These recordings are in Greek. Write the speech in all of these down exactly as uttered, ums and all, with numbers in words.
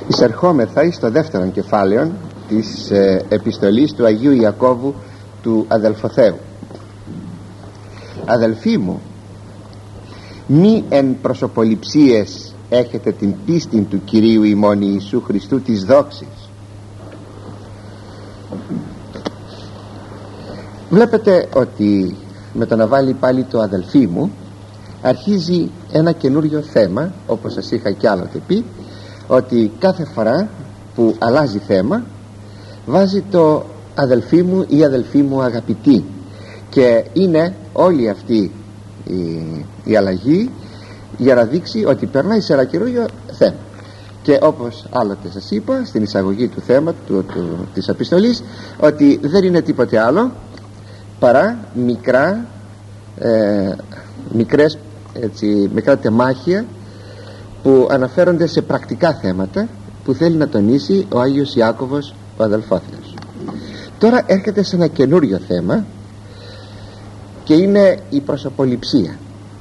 Εισερχόμεθα εις το δεύτερο κεφάλαιο της ε, επιστολής του Αγίου Ιακώβου του αδελφοθέου. Αδελφοί μου, μη εν προσωποληψίες έχετε την πίστη του Κυρίου ημών Ιησού Χριστού της δόξης. Βλέπετε ότι με το να βάλει πάλι το αδελφοί μου αρχίζει ένα καινούριο θέμα, όπως σας είχα κι άλλοτε πει, ότι κάθε φορά που αλλάζει θέμα βάζει το αδελφοί μου ή αδελφοί μου αγαπητοί, και είναι όλη αυτή η, η αλλαγή για να δείξει ότι περνάει σε ένα καινούριο θέμα. Και όπως άλλοτε σας είπα στην εισαγωγή του θέματος του, του, της επιστολής, ότι δεν είναι τίποτε άλλο παρά μικρά ε, μικρές έτσι, μικρά τεμάχια που αναφέρονται σε πρακτικά θέματα που θέλει να τονίσει ο Άγιος Ιάκωβος ο αδελφόθεος. Τώρα έρχεται σε ένα καινούριο θέμα και είναι η προσωποληψία.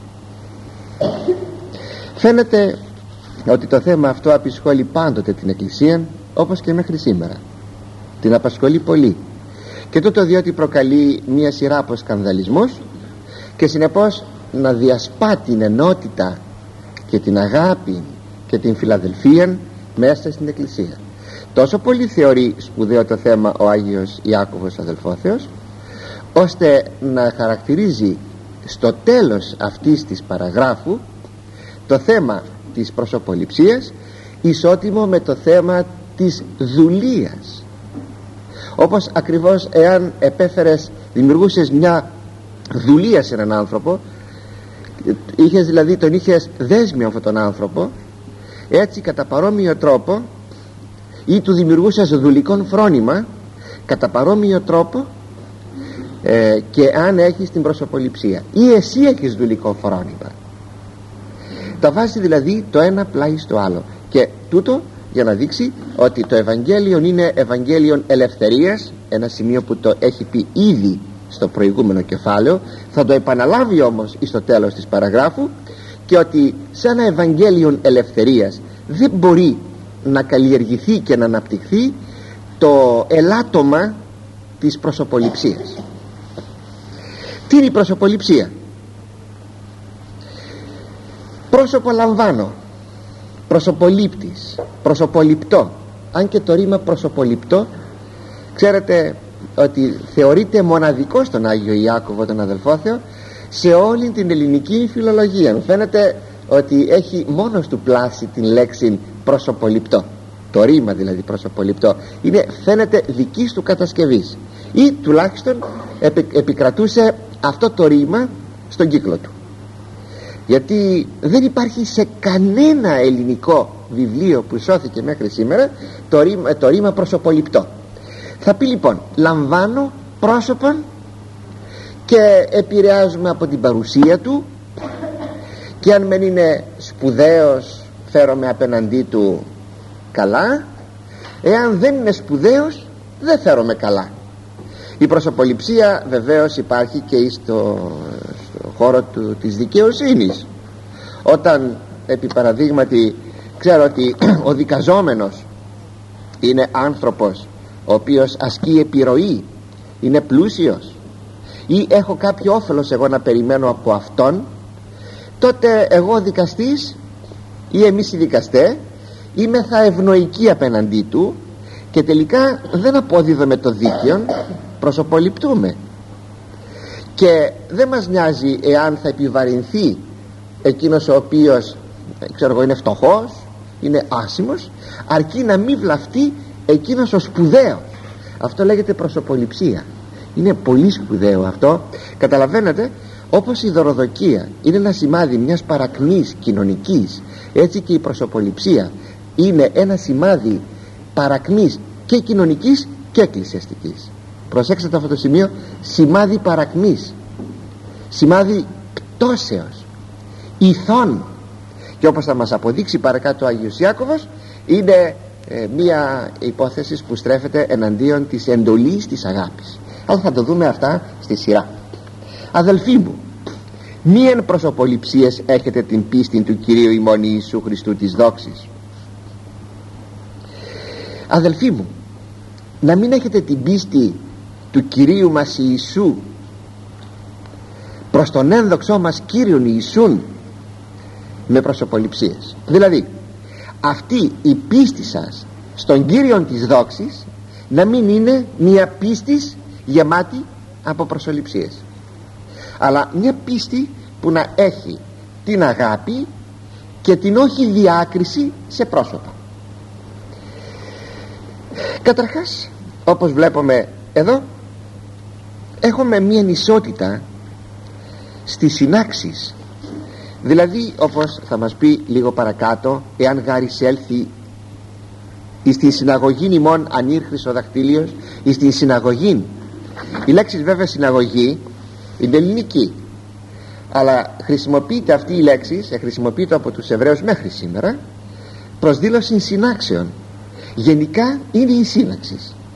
Φαίνεται ότι το θέμα αυτό απασχολεί πάντοτε την Εκκλησία, όπως και μέχρι σήμερα. Την απασχολεί πολύ, και τούτο διότι προκαλεί μια σειρά από σκανδαλισμούς και συνεπώς να διασπά την ενότητα και την αγάπη και την φιλαδελφία μέσα στην Εκκλησία. Τόσο πολύ θεωρεί σπουδαίο το θέμα ο Άγιος Ιάκωβος αδελφόθεος, ώστε να χαρακτηρίζει στο τέλος αυτής της παραγράφου το θέμα της προσωποληψίας ισότιμο με το θέμα της δουλείας. Όπως ακριβώς εάν επέφερες, δημιουργούσες μια δουλεία σε έναν άνθρωπο, είχες δηλαδή, τον είχες δέσμιο αυτόν τον άνθρωπο, έτσι κατά παρόμοιο τρόπο, ή του δημιουργούσες δουλικών φρόνημα κατά παρόμοιο τρόπο, ε, και αν έχεις την προσωποληψία ή εσύ έχεις δουλικό φρόνημα, τα βάζει δηλαδή το ένα πλάι στο άλλο, και τούτο για να δείξει ότι το Ευαγγέλιο είναι Ευαγγέλιο ελευθερίας, ένα σημείο που το έχει πει ήδη στο προηγούμενο κεφάλαιο, θα το επαναλάβει όμως στο τέλος της παραγράφου, και ότι σε ένα Ευαγγέλιο ελευθερίας δεν μπορεί να καλλιεργηθεί και να αναπτυχθεί το ελάττωμα της προσωποληψίας. Τι είναι η προσωποληψία? Πρόσωπο λαμβάνω, προσωπολήπτης, προσωποληπτό. Αν και το ρήμα προσωποληπτό, ξέρετε ότι θεωρείται μοναδικό στον Άγιο Ιάκωβο τον αδελφόθεο σε όλη την ελληνική φιλολογία. Μου φαίνεται ότι έχει μόνος του πλάσει την λέξη προσωποληπτό. Το ρήμα δηλαδή προσωποληπτό είναι, φαίνεται, δικής του κατασκευής, ή τουλάχιστον επι, επικρατούσε αυτό το ρήμα στον κύκλο του, γιατί δεν υπάρχει σε κανένα ελληνικό βιβλίο που σώθηκε μέχρι σήμερα το ρήμα, το ρήμα προσωποληπτό. Θα πει λοιπόν, λαμβάνω πρόσωπον και επηρεάζουμε από την παρουσία του, και αν μεν είναι σπουδαίος φέρομαι απέναντί του καλά, εάν δεν είναι σπουδαίος δεν φέρομαι καλά. Η προσωποληψία βεβαίως υπάρχει και στο, στο χώρο του, της δικαιοσύνης, όταν επί παραδείγματι ξέρω ότι ο δικαζόμενος είναι άνθρωπος ο οποίος ασκεί επιρροή, είναι πλούσιος, ή έχω κάποιο όφελος εγώ να περιμένω από αυτόν, τότε εγώ δικαστής ή εμείς οι δικαστές είμαι θα ευνοϊκοί απέναντί του, και τελικά δεν αποδίδουμε το δίκαιο, προσωποληπτούμε, και δεν μας νοιάζει εάν θα επιβαρυνθεί εκείνος ο οποίος ξέρω εγώ είναι φτωχός, είναι άσημος, αρκεί να μην βλαφτεί εκείνος ο σπουδαίος. Αυτό λέγεται προσωποληψία. Είναι πολύ σπουδαίο αυτό. Καταλαβαίνετε, όπως η δωροδοκία είναι ένα σημάδι μιας παρακμής κοινωνικής, έτσι και η προσωποληψία είναι ένα σημάδι παρακμής και κοινωνικής και εκκλησιαστικής. Προσέξτε αυτό το σημείο, σημάδι παρακμής, σημάδι πτώσεως, ηθών, και όπως θα μας αποδείξει παρακάτω ο Άγιος Ιάκωβος, είναι ε, μια υπόθεση που στρέφεται εναντίον της εντολής της αγάπης. Αλλά θα το δούμε αυτά στη σειρά. Αδελφοί μου, μη εν προσωποληψίες έχετε την πίστη του Κυρίου ημών Ιησού Χριστού της δόξης. Αδελφοί μου, να μην έχετε την πίστη του Κυρίου μας Ιησού προς τον ένδοξό μας Κύριον Ιησούν με προσωποληψίες. Δηλαδή αυτή η πίστη σας στον Κύριον της δόξης να μην είναι μια πίστη γεμάτη από προσωποληψίες, αλλά μια πίστη που να έχει την αγάπη και την όχι διάκριση σε πρόσωπα. Καταρχάς, όπως βλέπουμε εδώ, έχουμε μια ισότητα στις συνάξεις. Δηλαδή, όπως θα μας πει λίγο παρακάτω, εάν γάρις έλθει εις την συναγωγήν ημών ανήρχρης ο δακτύλιος, εις την συναγωγήν. Η λέξη βέβαια συναγωγή είναι ελληνική, αλλά χρησιμοποιείται αυτή η λέξη, χρησιμοποιείται από τους Εβραίους μέχρι σήμερα προς δήλωση συνάξεων. Γενικά είναι η σύναξη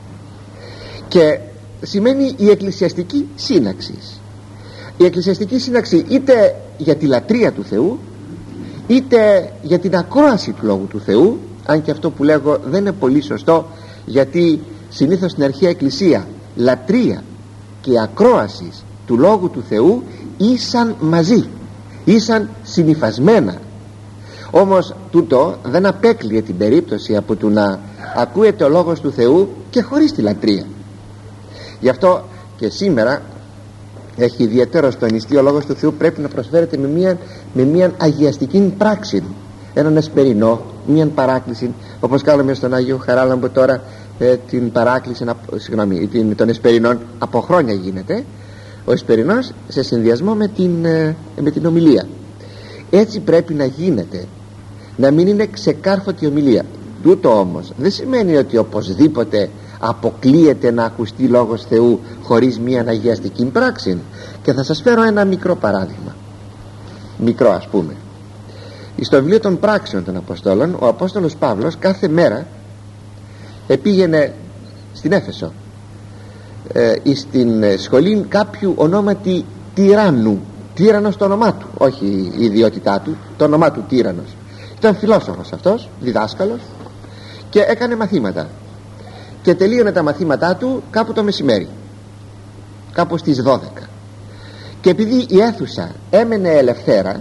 και σημαίνει η εκκλησιαστική σύναξη. Η εκκλησιαστική σύναξη είτε για τη λατρεία του Θεού, είτε για την ακρόαση του Λόγου του Θεού, αν και αυτό που λέγω δεν είναι πολύ σωστό, γιατί συνήθως στην αρχαία εκκλησία λατρεία και ακρόαση του Λόγου του Θεού ήσαν μαζί, ήσαν συνυφασμένα. Όμως τούτο δεν απέκλειε την περίπτωση από το να ακούεται ο Λόγος του Θεού και χωρίς τη λατρεία. Γι' αυτό και σήμερα έχει ιδιαίτερο στο νηστείο ο Λόγος του Θεού πρέπει να προσφέρεται με μια, με μια αγιαστική πράξη, έναν εσπερινό, μια παράκληση, όπως κάνουμε στον Άγιο Χαράλαμπο τώρα, ε, την παράκληση, συγγνώμη, την, των εσπερινών από χρόνια γίνεται ο εσπερινός σε συνδυασμό με την, ε, με την ομιλία. Έτσι πρέπει να γίνεται, να μην είναι ξεκάρφωτη ομιλία. Τούτο όμως δεν σημαίνει ότι οπωσδήποτε αποκλείεται να ακουστεί Λόγος Θεού χωρίς μια αγιαστική πράξη. Και θα σας φέρω ένα μικρό παράδειγμα, μικρό ας πούμε. Στο βιβλίο των πράξεων των Αποστόλων, ο Απόστολος Παύλος κάθε μέρα επήγαινε στην Έφεσο, ε, στην σχολή κάποιου ονόματι τυράννου. Τύραννος το όνομά του, όχι η ιδιότητά του, το όνομά του τύραννος. Ήταν φιλόσοφος αυτός, διδάσκαλος, και έκανε μαθήματα και τελείωνε τα μαθήματά του κάπου το μεσημέρι, κάπου στις δώδεκα. Και επειδή η αίθουσα έμενε ελευθέρα,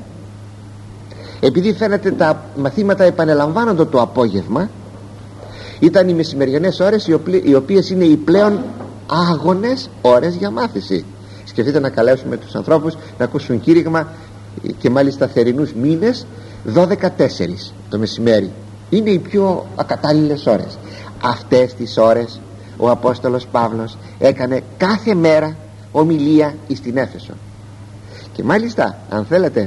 επειδή φαίνεται τα μαθήματα επανελαμβάνονται το απόγευμα, ήταν οι μεσημεριανές ώρες οι οποίες είναι οι πλέον άγονες ώρες για μάθηση. Σκεφτείτε να καλέσουμε τους ανθρώπους να ακούσουν κήρυγμα, και μάλιστα θερινούς μήνες, δώδεκα τέσσερις το μεσημέρι. Είναι οι πιο ακατάλληλες ώρες. Αυτές τις ώρες ο Απόστολος Παύλος έκανε κάθε μέρα ομιλία στην Έφεσο. Και μάλιστα, αν θέλετε,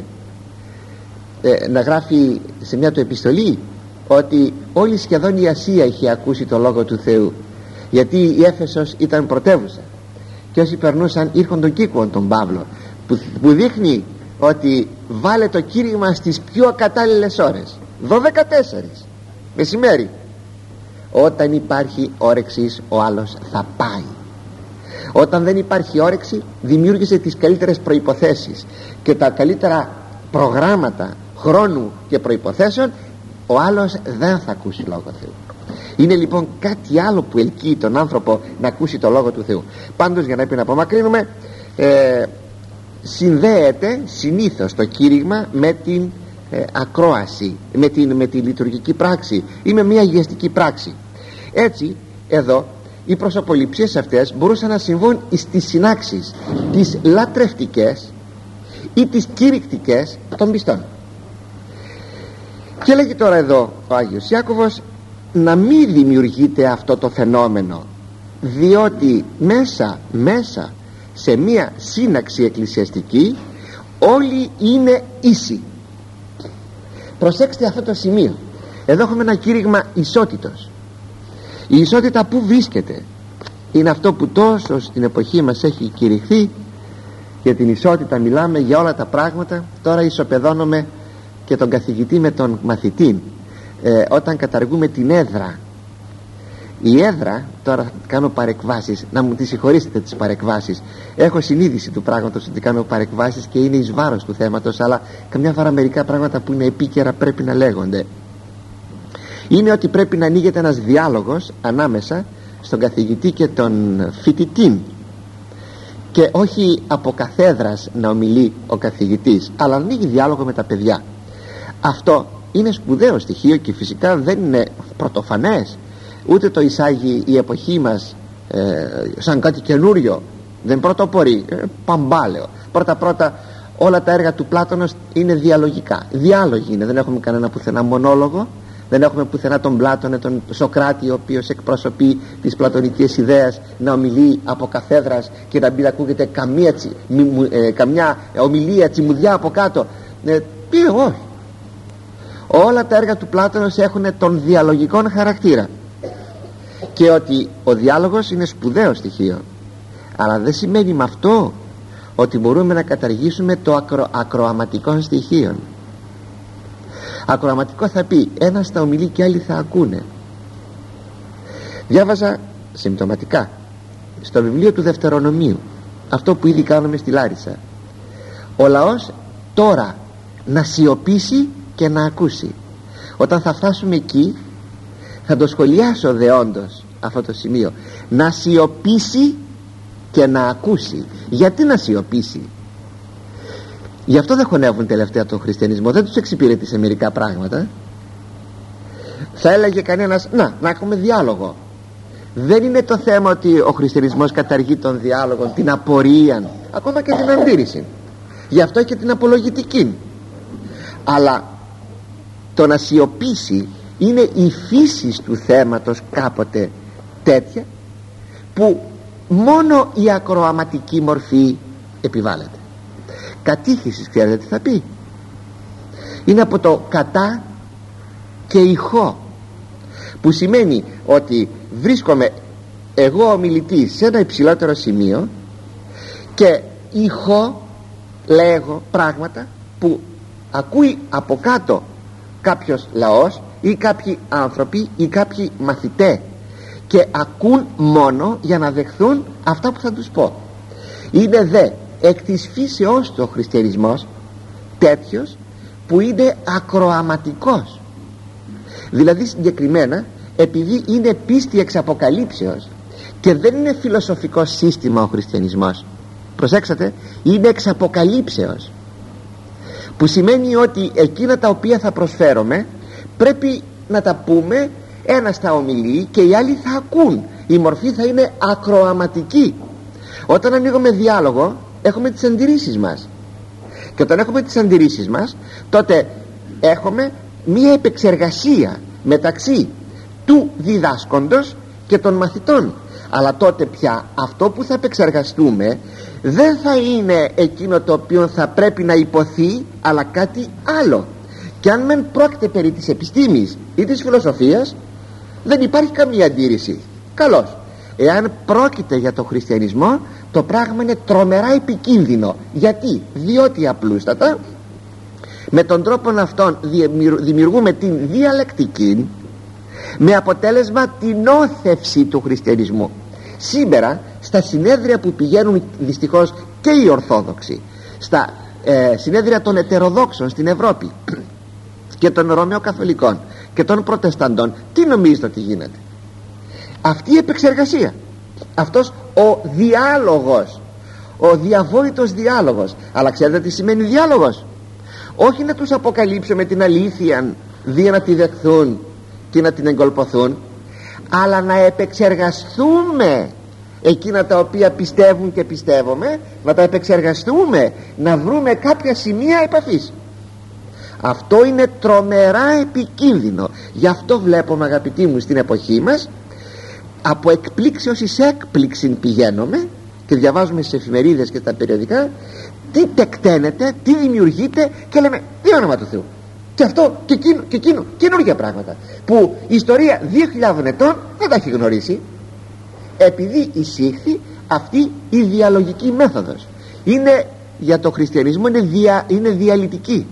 ε, να γράφει σε μια του επιστολή ότι όλη σχεδόν η Ασία είχε ακούσει το Λόγο του Θεού, γιατί η Έφεσος ήταν πρωτεύουσα και όσοι περνούσαν ήρχον τον κύκουον τον Παύλο, που, που δείχνει ότι βάλε το κήρυγμα στις πιο ακατάλληλες ώρες, δώδεκα τέσσερις μεσημέρι. Όταν υπάρχει όρεξη ο άλλος θα πάει. Όταν δεν υπάρχει όρεξη, δημιούργησε τις καλύτερες προϋποθέσεις και τα καλύτερα προγράμματα χρόνου και προϋποθέσεων, ο άλλος δεν θα ακούσει Λόγο Θεού. Είναι λοιπόν κάτι άλλο που ελκύει τον άνθρωπο να ακούσει το Λόγο του Θεού. Πάντως, για να μην απομακρύνουμε, ε, συνδέεται συνήθως το κήρυγμα με την ε, ακρόαση, με την, με τη λειτουργική πράξη ή με μια αγιαστική πράξη. Έτσι εδώ οι προσωποληψίες αυτές μπορούσαν να συμβούν στις συνάξεις τις λατρευτικές ή τις κηρυκτικές των πιστών. Και λέγει τώρα εδώ ο Άγιος Ιάκωβος να μην δημιουργείται αυτό το φαινόμενο, διότι μέσα μέσα σε μία σύναξη εκκλησιαστική όλοι είναι ίσοι. Προσέξτε αυτό το σημείο. Εδώ έχουμε ένα κήρυγμα ισότητος. Η ισότητα που βρίσκεται είναι αυτό που τόσο στην εποχή μας έχει κηρυχθεί. Για την ισότητα μιλάμε, για όλα τα πράγματα. Τώρα ισοπεδώνουμε και τον καθηγητή με τον μαθητή, ε, όταν καταργούμε την έδρα. Η έδρα, τώρα κάνω παρεκβάσεις, να μου τις συγχωρήσετε τις παρεκβάσεις, έχω συνείδηση του πράγματος ότι κάνω παρεκβάσεις και είναι εις βάρος του θέματος, αλλά καμιά φορά μερικά πράγματα που είναι επίκαιρα πρέπει να λέγονται. είναι ότι πρέπει να ανοίγεται ένας διάλογος ανάμεσα στον καθηγητή και τον φοιτητή, και όχι από καθέδρας να ομιλεί ο καθηγητής, αλλά να ανοίγει διάλογο με τα παιδιά. Αυτό είναι σπουδαίο στοιχείο και φυσικά δεν είναι πρωτοφανές, ούτε το εισάγει η εποχή μας ε, σαν κάτι καινούριο, δεν πρωτοπορεί, ε, παμπάλαιο. Πρώτα πρώτα όλα τα έργα του Πλάτωνος είναι διαλογικά, διάλογοι είναι, δεν έχουμε κανένα πουθενά μονόλογο, δεν έχουμε πουθενά τον Πλάτωνα, τον Σοκράτη, ο οποίος εκπροσωπεί τις πλατωνικές ιδέες, να ομιλεί από καθέδρας και να μην ακούγεται καμία, τσι, μη, ε, καμιά ομιλία τσιμουδιά από κάτω. ε, πει όχι, όλα τα έργα του Πλάτωνος έχουν τον διαλογικό χαρακτήρα, και ότι ο διάλογος είναι σπουδαίο στοιχείο, αλλά δεν σημαίνει με αυτό ότι μπορούμε να καταργήσουμε το ακρο, ακροαματικό στοιχείο. Ακροαματικό θα πει ένας θα ομιλεί και άλλοι θα ακούνε. Διάβαζα συμπτωματικά στο βιβλίο του Δευτερονομίου, αυτό που ήδη κάνουμε στη Λάρισα, ο λαός τώρα να σιωπήσει και να ακούσει. Όταν θα φτάσουμε εκεί θα το σχολιάσω δεόντως αυτό το σημείο, να σιωπήσει και να ακούσει. Γιατί να σιωπήσει? Γι' αυτό δεν χωνεύουν τελευταία τον χριστιανισμό, δεν τους εξυπηρέτησε μερικά πράγματα. Θα έλεγε κανένας, να, να έχουμε διάλογο. Δεν είναι το θέμα ότι ο χριστιανισμός καταργεί τον διάλογο, την απορία, ακόμα και την αντίρρηση. Γι' αυτό και την απολογητική. Αλλά το να σιωπήσει είναι η φύση του θέματος κάποτε τέτοια, που μόνο η ακροαματική μορφή επιβάλλεται. Κατήχηση, ξέρετε τι θα πει? Είναι από το κατά και ηχό, που σημαίνει ότι βρίσκομαι εγώ ο μιλητής σε ένα υψηλότερο σημείο και ηχώ, λέγω πράγματα που ακούει από κάτω κάποιος λαός ή κάποιοι άνθρωποι ή κάποιοι μαθητές, και ακούν μόνο για να δεχθούν αυτά που θα τους πω. Είναι δε εκ της φύσεώς του ο χριστιανισμός τέτοιος που είναι ακροαματικός, δηλαδή συγκεκριμένα επειδή είναι πίστη εξ αποκαλύψεως και δεν είναι φιλοσοφικό σύστημα ο χριστιανισμός. Προσέξατε, είναι εξ αποκαλύψεως, που σημαίνει ότι εκείνα τα οποία θα προσφέρουμε πρέπει να τα πούμε, ένας θα ομιλεί και οι άλλοι θα ακούν, η μορφή θα είναι ακροαματική. Όταν ανοίγουμε διάλογο έχουμε τις αντιρρήσεις μας, και όταν έχουμε τις αντιρρήσεις μας τότε έχουμε μία επεξεργασία μεταξύ του διδάσκοντος και των μαθητών. Αλλά τότε πια αυτό που θα επεξεργαστούμε δεν θα είναι εκείνο το οποίο θα πρέπει να υποθεί, αλλά κάτι άλλο. Και αν μεν πρόκειται περί της επιστήμης ή της φιλοσοφίας, δεν υπάρχει καμία αντίρρηση. Καλώς. Εάν πρόκειται για το χριστιανισμό, το πράγμα είναι τρομερά επικίνδυνο. Γιατί? Διότι απλούστατα με τον τρόπο αυτόν δημιουργούμε την διαλεκτική, με αποτέλεσμα την όθευση του χριστιανισμού. Σήμερα στα συνέδρια που πηγαίνουν δυστυχώς και οι Ορθόδοξοι, στα ε, συνέδρια των ετεροδόξων στην Ευρώπη και των Ρωμαιοκαθολικών και των Προτεσταντών, τι νομίζετε ότι γίνεται? Αυτή η επεξεργασία, αυτός ο διάλογος, ο διαβόητος διάλογος. Αλλά ξέρετε τι σημαίνει διάλογος? Όχι να τους αποκαλύψω με την αλήθεια δια να τη δεχθούν και να την εγκολποθούν, αλλά να επεξεργαστούμε εκείνα τα οποία πιστεύουν και πιστεύουμε, να τα επεξεργαστούμε, να βρούμε κάποια σημεία επαφής. Αυτό είναι τρομερά επικίνδυνο. Γι' αυτό βλέπουμε, αγαπητοί μου, στην εποχή μας από εκπλήξεως εις έκπληξη πηγαίνουμε και διαβάζουμε στις εφημερίδες και στα περιοδικά τι τεκταίνεται, τι δημιουργείται, και λέμε τι όνομα του Θεού, και αυτό και εκείνο και εκείνο, καινούργια πράγματα που η ιστορία δύο χιλιάδων ετών δεν τα έχει γνωρίσει, επειδή εισήχθη αυτή η διαλογική μέθοδος. Είναι, για το χριστιανισμό είναι, δια, είναι διαλυτική,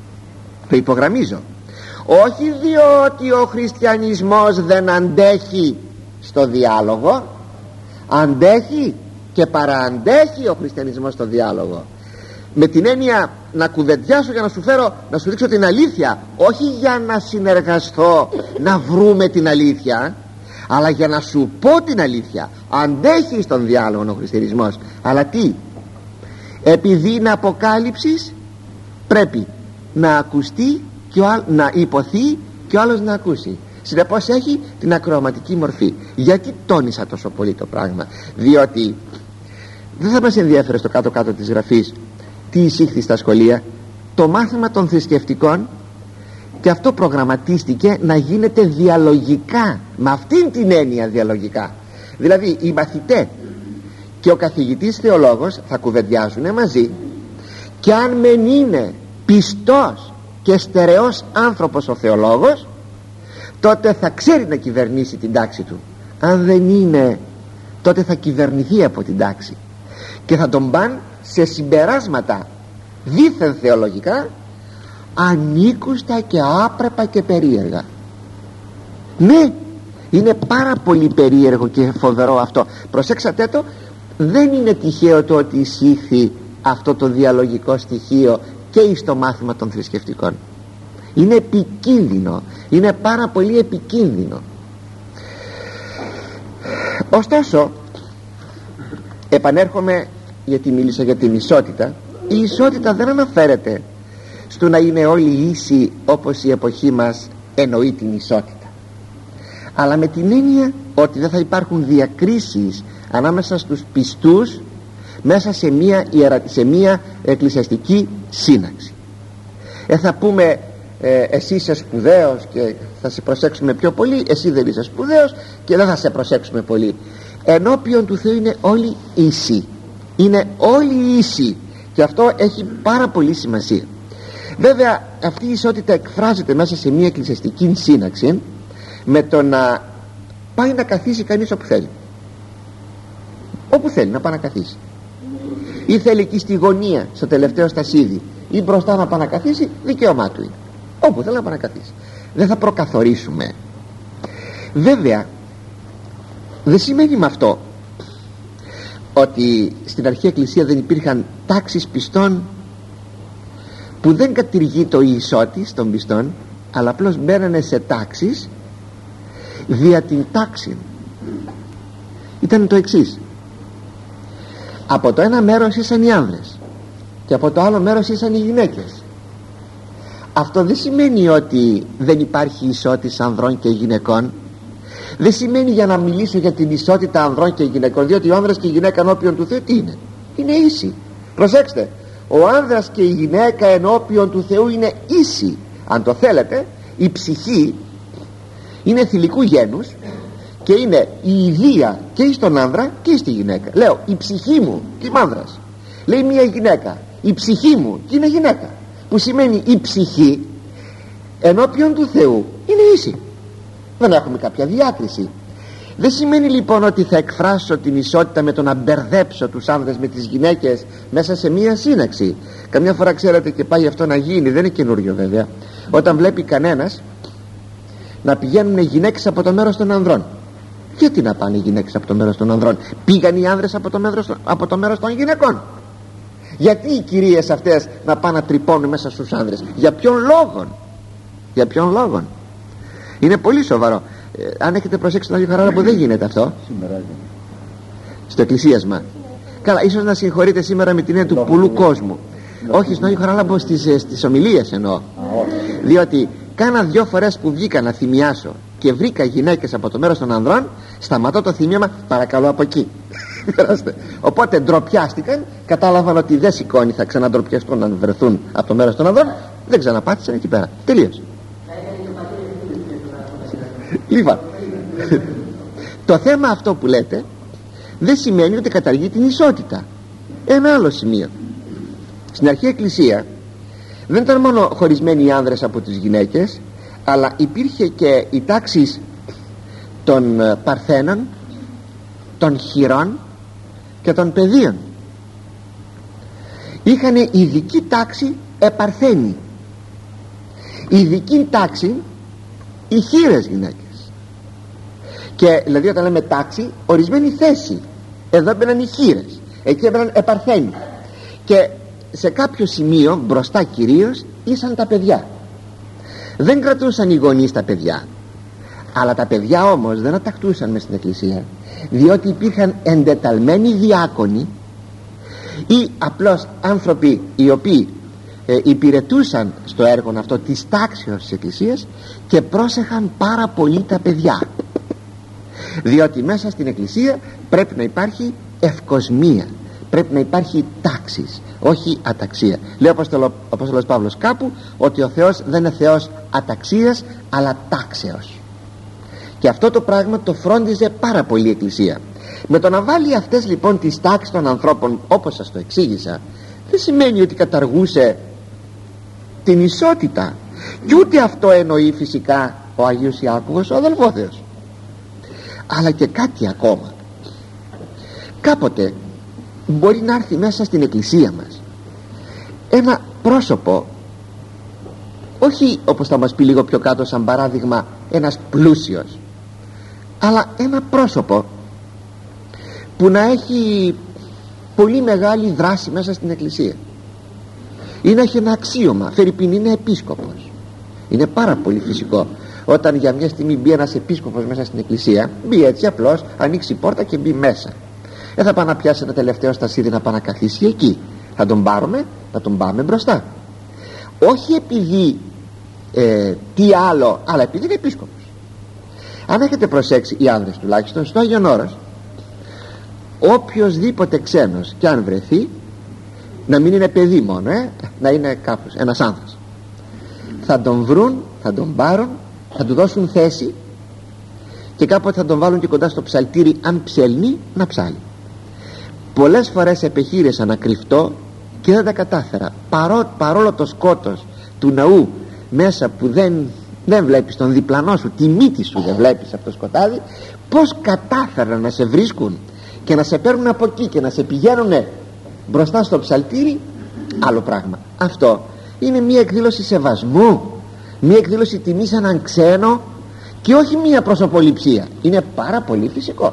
το υπογραμμίζω. Όχι διότι ο χριστιανισμός δεν αντέχει στο διάλογο, αντέχει και παρααντέχει ο χριστιανισμός στο διάλογο. με την έννοια να κουβεντιάσω για να σου φέρω, να σου δείξω την αλήθεια, όχι για να συνεργαστώ να βρούμε την αλήθεια, αλλά για να σου πω την αλήθεια. Αντέχει στον διάλογο ο χριστιανισμός, αλλά τι, επειδή είναι αποκάλυψης, πρέπει να ακουστεί και ο, να υποθεί και ο άλλος να ακούσει. Συνεπώς έχει την ακροαματική μορφή. Γιατί τόνισα τόσο πολύ το πράγμα? Διότι δεν θα μας ενδιαφέρει στο κάτω-κάτω της γραφής τι εισήχθη στα σχολεία. Το μάθημα των θρησκευτικών, και αυτό προγραμματίστηκε να γίνεται διαλογικά, με αυτήν την έννοια διαλογικά. Δηλαδή οι μαθητές και ο καθηγητής θεολόγος θα κουβεντιάζουν μαζί, και αν μεν είναι πιστός και στερεός άνθρωπος ο θεολόγος, τότε θα ξέρει να κυβερνήσει την τάξη του. Αν δεν είναι, τότε θα κυβερνηθεί από την τάξη και θα τον πάνε σε συμπεράσματα δήθεν θεολογικά, ανήκουστα και άπρεπα και περίεργα. Ναι, είναι πάρα πολύ περίεργο και φοβερό αυτό. Προσέξατε το, δεν είναι τυχαίο το ότι εισήχθη αυτό το διαλογικό στοιχείο και εις το μάθημα των θρησκευτικών. Είναι επικίνδυνο, είναι πάρα πολύ επικίνδυνο. Ωστόσο, επανέρχομαι, γιατί μίλησα για την ισότητα. Η ισότητα δεν αναφέρεται στο να είναι όλοι ίσοι όπως η εποχή μας εννοεί την ισότητα, αλλά με την έννοια ότι δεν θα υπάρχουν διακρίσεις ανάμεσα στους πιστούς μέσα σε μία, σε μία εκκλησιαστική σύναξη. Ε, θα πούμε ε, εσύ είσαι σπουδαίος και θα σε προσέξουμε πιο πολύ, εσύ δεν είσαι σπουδαίος και δεν θα σε προσέξουμε πολύ. Ενώπιον του Θεού είναι όλοι ίσοι, είναι όλοι ίσοι, και αυτό έχει πάρα πολύ σημασία. Βέβαια αυτή η ισότητα εκφράζεται μέσα σε μια εκκλησιαστική σύναξη με το να πάει να καθίσει κανείς όπου θέλει, όπου θέλει να πάει να καθίσει, ή θέλει εκεί στη γωνία, στο τελευταίο στασίδι, ή μπροστά να πάει να καθίσει, δικαίωμά του είναι, όπου θέλει να πάει να καθίσει. Δεν θα προκαθορίσουμε. Βέβαια δεν σημαίνει με αυτό ότι στην αρχαία εκκλησία δεν υπήρχαν τάξεις πιστών που δεν κατηργεί το ισότης των πιστών, αλλά απλώς μπαίνανε σε τάξεις δια την τάξη. Ήταν το εξής: από το ένα μέρος ήσαν οι άνδρες και από το άλλο μέρος ήσαν οι γυναίκες. Αυτό δεν σημαίνει ότι δεν υπάρχει ισότης ανδρών και γυναικών. Δεν σημαίνει, για να μιλήσω για την ισότητα ανδρών και γυναικών, διότι ο άνδρας και η γυναίκα ενώπιον του Θεού τι είναι? Είναι ίσοι. Προσέξτε, ο άνδρας και η γυναίκα ενώπιον του Θεού είναι ίσοι. Αν το θέλετε, η ψυχή είναι θηλυκού γένους και είναι η ιδία και στον άνδρα και στη γυναίκα. Λέω η ψυχή μου και είμαι άνδρας, λέει μια γυναίκα η ψυχή μου και είναι γυναίκα, που σημαίνει η ψυχή ενώπιον του Θεού είναι ίση. Δεν έχουμε κάποια διάκριση. Δεν σημαίνει λοιπόν ότι θα εκφράσω την ισότητα με το να μπερδέψω τους άνδρες με τις γυναίκες μέσα σε μία σύναξη. Καμιά φορά, ξέρετε, και πάει αυτό να γίνει, δεν είναι καινούριο βέβαια, όταν βλέπει κανένας να πηγαίνουν οι γυναίκες από το μέρος των ανδρών. Γιατί να πάνε οι γυναίκες από το μέρος των ανδρών? Πήγαν οι άνδρες από το μέρος, από το μέρος των γυναικών. Γιατί οι κυρίες αυτές να πάνε να τρυπώνουν μέσα στους άνδρες? Για ποιον λόγο? Για ποιον λόγο? Είναι πολύ σοβαρό. Ε, αν έχετε προσέξει τον Άγιο Χαράλαμπο, δεν γίνεται αυτό στο εκκλησίασμα. Καλά, ίσως να συγχωρείτε σήμερα με την έννοια του πολλού κόσμου. Όχι, στον Άγιο Χαράλαμπο στις, στις ομιλίες εννοώ. Διότι κάνα δυο φορές που βγήκα να θυμιάσω και βρήκα γυναίκες από το μέρος των ανδρών, σταματώ το θυμίαμα, παρακαλώ από εκεί. Οπότε ντροπιάστηκαν, κατάλαβαν ότι δεν σηκώνει, θα ξαναντροπιαστούν αν βρεθούν από το μέρος των ανδρών, δεν ξαναπάτησαν εκεί πέρα. Τελείως. Λοιπόν, το θέμα αυτό που λέτε δεν σημαίνει ότι καταργεί την ισότητα. Ένα άλλο σημείο: στην αρχαία εκκλησία δεν ήταν μόνο χωρισμένοι οι άνδρες από τις γυναίκες, αλλά υπήρχε και η τάξη των παρθένων, των χειρών και των παιδίων. Είχαν ειδική τάξη επαρθένοι, ειδική τάξη οι χείρες γυναίκες. Και δηλαδή όταν λέμε τάξη, ορισμένη θέση. Εδώ έμπαιναν οι χείρες, εκεί έμπαιναν επαρθένοι. Και σε κάποιο σημείο μπροστά κυρίως ήσαν τα παιδιά. Δεν κρατούσαν οι γονείς τα παιδιά, αλλά τα παιδιά όμως δεν αταχτούσαν μες στην εκκλησία, διότι υπήρχαν εντεταλμένοι διάκονοι ή απλώς άνθρωποι οι οποίοι ε, υπηρετούσαν στο έργο αυτό της τάξεως της εκκλησίας και πρόσεχαν πάρα πολύ τα παιδιά, διότι μέσα στην εκκλησία πρέπει να υπάρχει ευκοσμία, πρέπει να υπάρχει τάξης, όχι αταξία. Λέει ο Απόστολος Παύλος κάπου ότι ο Θεός δεν είναι Θεός αταξίας αλλά τάξεως, και αυτό το πράγμα το φρόντιζε πάρα πολύ η εκκλησία. Με το να βάλει αυτές λοιπόν τις τάξεις των ανθρώπων όπως σας το εξήγησα, δεν σημαίνει ότι καταργούσε την ισότητα, και ούτε αυτό εννοεί φυσικά ο Αγίος Ιάκωβος ο αδελφόθεος, αλλά και κάτι ακόμα. Κάποτε μπορεί να έρθει μέσα στην εκκλησία μας ένα πρόσωπο, όχι όπως θα μας πει λίγο πιο κάτω σαν παράδειγμα ένας πλούσιος, αλλά ένα πρόσωπο που να έχει πολύ μεγάλη δράση μέσα στην εκκλησία ή να έχει ένα αξίωμα, φερειπίν είναι επίσκοπος. Είναι πάρα πολύ φυσικό όταν για μια στιγμή μπει ένας επίσκοπος μέσα στην εκκλησία, μπει έτσι απλώς, ανοίξει η πόρτα και μπει μέσα. Δεν θα πάει να πιάσει ένα τελευταίο στασίδι να πάει να καθίσει εκεί. Θα τον πάρουμε, θα τον πάμε μπροστά, όχι επειδή ε, τι άλλο, αλλά επειδή είναι επίσκοπος. Αν έχετε προσέξει οι άνδρες τουλάχιστον στο Άγιον Όρος, οποιοσδήποτε ξένος και αν βρεθεί, να μην είναι παιδί μόνο, ε, να είναι κάπως ένας άνδρας, θα τον βρουν, θα τον πάρουν, θα του δώσουν θέση και κάποτε θα τον βάλουν και κοντά στο ψαλτήρι, αν ψελνεί να ψάλει. Πολλές φορές επιχείρησα να κρυφτώ και δεν τα κατάφερα, Παρό, παρόλο το σκότος του ναού μέσα που δεν, δεν βλέπεις τον διπλανό σου, τη μύτη σου δεν βλέπεις από το σκοτάδι, πως κατάφεραν να σε βρίσκουν και να σε παίρνουν από εκεί και να σε πηγαίνουν μπροστά στο ψαλτήρι, άλλο πράγμα. Αυτό είναι μια εκδήλωση σεβασμού, μια εκδήλωση τιμής σε έναν ξένο και όχι μια προσωποληψία. Είναι πάρα πολύ φυσικό.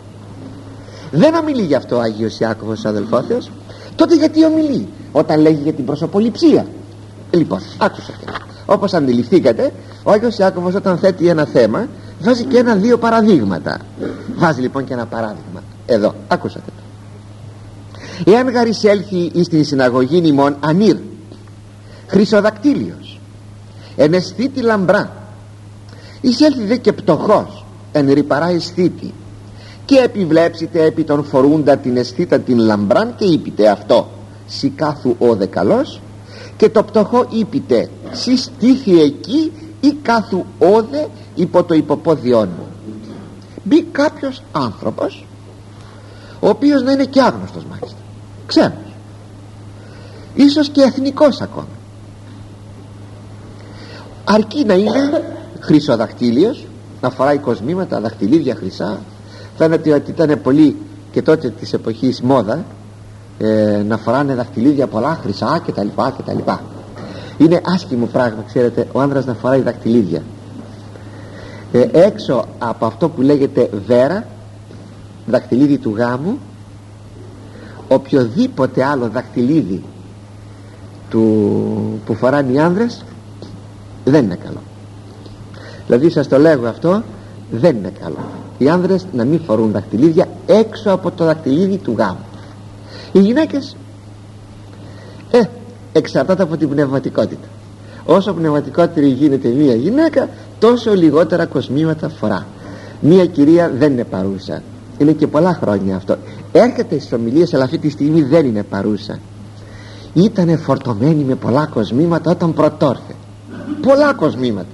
Δεν ομιλεί γι' αυτό ο Άγιος Ιάκωβος ο αδελφόθεος. Τότε γιατί ομιλεί όταν λέγει για την προσωποληψία? Λοιπόν, άκουσατε, όπως αντιληφθήκατε, ο Άγιος Ιάκωβος όταν θέτει ένα θέμα βάζει και ένα-δύο παραδείγματα. Βάζει λοιπόν και ένα παράδειγμα εδώ, άκουσατε. Εάν γαρισέλθει εις την συναγωγή ημών ανήρ χρυσοδακτήλιος εναισθήτη λαμπρά, εισέλθει δε και πτωχός εν ρυπαρά αισθήτη, και επιβλέψετε επί τον φορούντα την αισθήτα την λαμπράν και είπετε αυτό σι κάθου όδε καλός, και το πτωχό είπετε σι στήθη εκεί ή κάθου όδε υπό το υποπόδιόν μου. Μπει κάποιος άνθρωπος ο οποίος να είναι και άγνωστος, μάλιστα ξένος, ίσως και εθνικός ακόμα, αρκεί να είναι χρυσοδακτήλιος, να φοράει κοσμήματα, δαχτυλίδια χρυσά. Φαίνεται ότι ήταν πολύ και τότε της εποχής μόδα ε, να φοράνε δαχτυλίδια πολλά χρυσά κτλ, κτλ. Είναι άσχημο πράγμα, ξέρετε, ο άνδρας να φοράει δαχτυλίδια. ε, έξω από αυτό που λέγεται βέρα, δαχτυλίδι του γάμου, οποιοδήποτε άλλο δαχτυλίδι του, που φοράνε οι άνδρες δεν είναι καλό. Δηλαδή σας το λέγω αυτό, δεν είναι καλό οι άνδρες να μην φορούν δαχτυλίδια έξω από το δαχτυλίδι του γάμου. Οι γυναίκες ε, εξαρτάται από την πνευματικότητα. Όσο πνευματικότερη γίνεται μία γυναίκα, τόσο λιγότερα κοσμήματα φορά. Μία κυρία δεν είναι παρούσα, είναι και πολλά χρόνια αυτό, έρχεται στις ομιλίες αλλά αυτή τη στιγμή δεν είναι παρούσα. Ήτανε φορτωμένη με πολλά κοσμήματα όταν πρωτόρθε, πολλά κοσμήματα.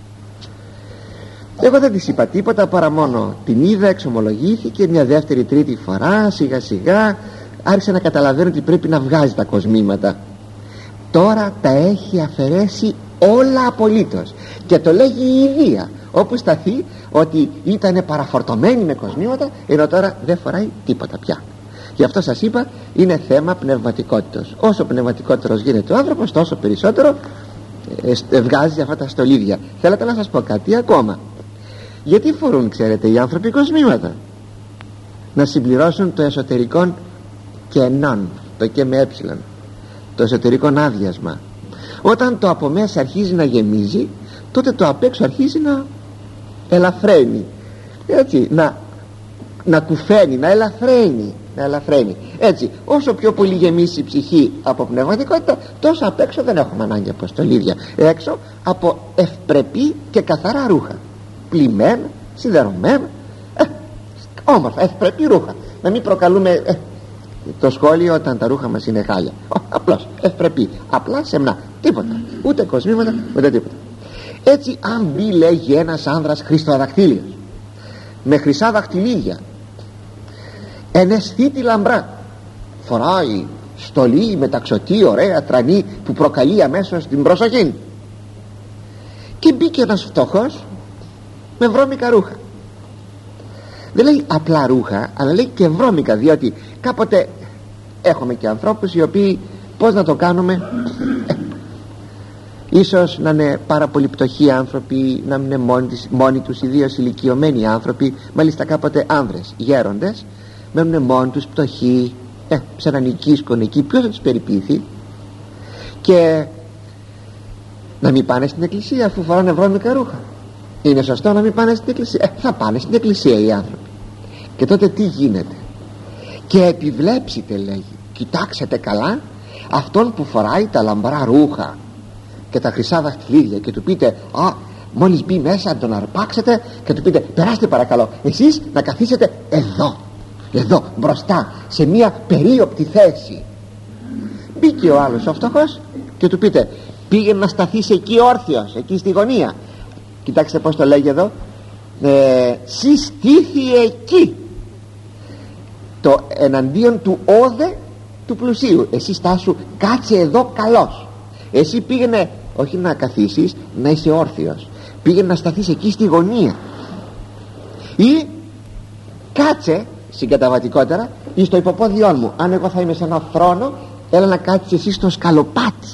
Εγώ δεν της είπα τίποτα παρά μόνο την είδα, εξομολογήθηκε μια δεύτερη τρίτη φορά, σιγά σιγά άρχισε να καταλαβαίνει ότι πρέπει να βγάζει τα κοσμήματα. Τώρα τα έχει αφαιρέσει όλα απολύτως και το λέγει η Ιδία όπου σταθεί, ότι ήταν παραφορτωμένη με κοσμήματα, ενώ τώρα δεν φοράει τίποτα πια. Γι' αυτό σας είπα, είναι θέμα πνευματικότητας. Όσο πνευματικότερος γίνεται ο άνθρωπος, τόσο περισσότερο ε, βγάζει αυτά τα στολίδια. Θέλετε να σας πω κάτι ακόμα? Γιατί φορούν, ξέρετε, οι άνθρωποι κοσμήματα? Να συμπληρώσουν το εσωτερικό κενόν, το και με έψιλον. το εσωτερικό άδειασμα. Όταν το από μέσα αρχίζει να γεμίζει, τότε το απ' έξω αρχίζει να ελαφραίνει, έτσι, να, να κουφαίνει, να ελαφραίνει, να ελαφραίνει. Έτσι, όσο πιο πολύ γεμίσει η ψυχή από πνευματικότητα, τόσο απ' έξω δεν έχουμε ανάγκη από στολίδια. Έξω από ευπρεπή και καθαρά ρούχα, πλημμένα, σιδερωμένα, ε, όμορφα, ευπρεπή ρούχα. Να μην προκαλούμε ε, το σχόλιο όταν τα ρούχα μας είναι χάλια. Ο, απλώς ευπρεπή, απλά σεμνά, τίποτα, ούτε κοσμήματα, ούτε τίποτα. Έτσι, αν μπει, λέγει, ένας άνδρας χριστοδακτήλιος με χρυσά δαχτυλίδια, εναισθήτη λαμπρά, φοράει στολή μεταξωτή, ωραία, τρανή, που προκαλεί αμέσως την προσοχή, και μπήκε ένας φτωχός με βρώμικα ρούχα. Δεν λέει απλά ρούχα, αλλά λέει και βρώμικα, διότι κάποτε έχουμε και ανθρώπους οι οποίοι, πώς να το κάνουμε, ε, ίσως να είναι πάρα πολύ πτωχοί άνθρωποι, να μην είναι μόνοι, μόνοι τους, ιδίως ηλικιωμένοι άνθρωποι, μάλιστα κάποτε άνδρες, γέροντες, μένουν μόνοι τους, πτωχοί, ε, σε έναν οικίσκον εκεί, ποιος θα τους περιποιηθεί? Και να μην πάνε στην εκκλησία αφού φοράνε βρώμικα ρούχα? Είναι σωστό να μην πάνε στην εκκλησία? Ε, θα πάνε στην εκκλησία οι άνθρωποι. Και τότε τι γίνεται? Και επιβλέψετε, λέγει, κοιτάξετε καλά αυτόν που φοράει τα λαμπρά ρούχα και τα χρυσά δαχτυλίδια, και του πείτε, α, μόλις μπει μέσα τον αρπάξετε και του πείτε, περάστε παρακαλώ εσείς να καθίσετε εδώ, εδώ μπροστά, σε μια περίοπτη θέση. Μπήκε ο άλλος ο φτωχός και του πείτε, πήγαινε να σταθείς εκεί όρθιος, εκεί στη γωνία. Κοιτάξτε πως το λέγει εδώ, ε, συστήθη εκεί, το εναντίον του όδε του πλουσίου. Εσύ στάσου, κάτσε εδώ καλός. Εσύ πήγαινε, όχι να καθίσεις, να είσαι όρθιος, πήγαινε να σταθείς εκεί στη γωνία, ή κάτσε συγκαταβατικότερα ή στο υποπόδιό μου. Αν εγώ θα είμαι σε ένα θρόνο, έλα να κάτσεις εσύ στο σκαλοπάτι.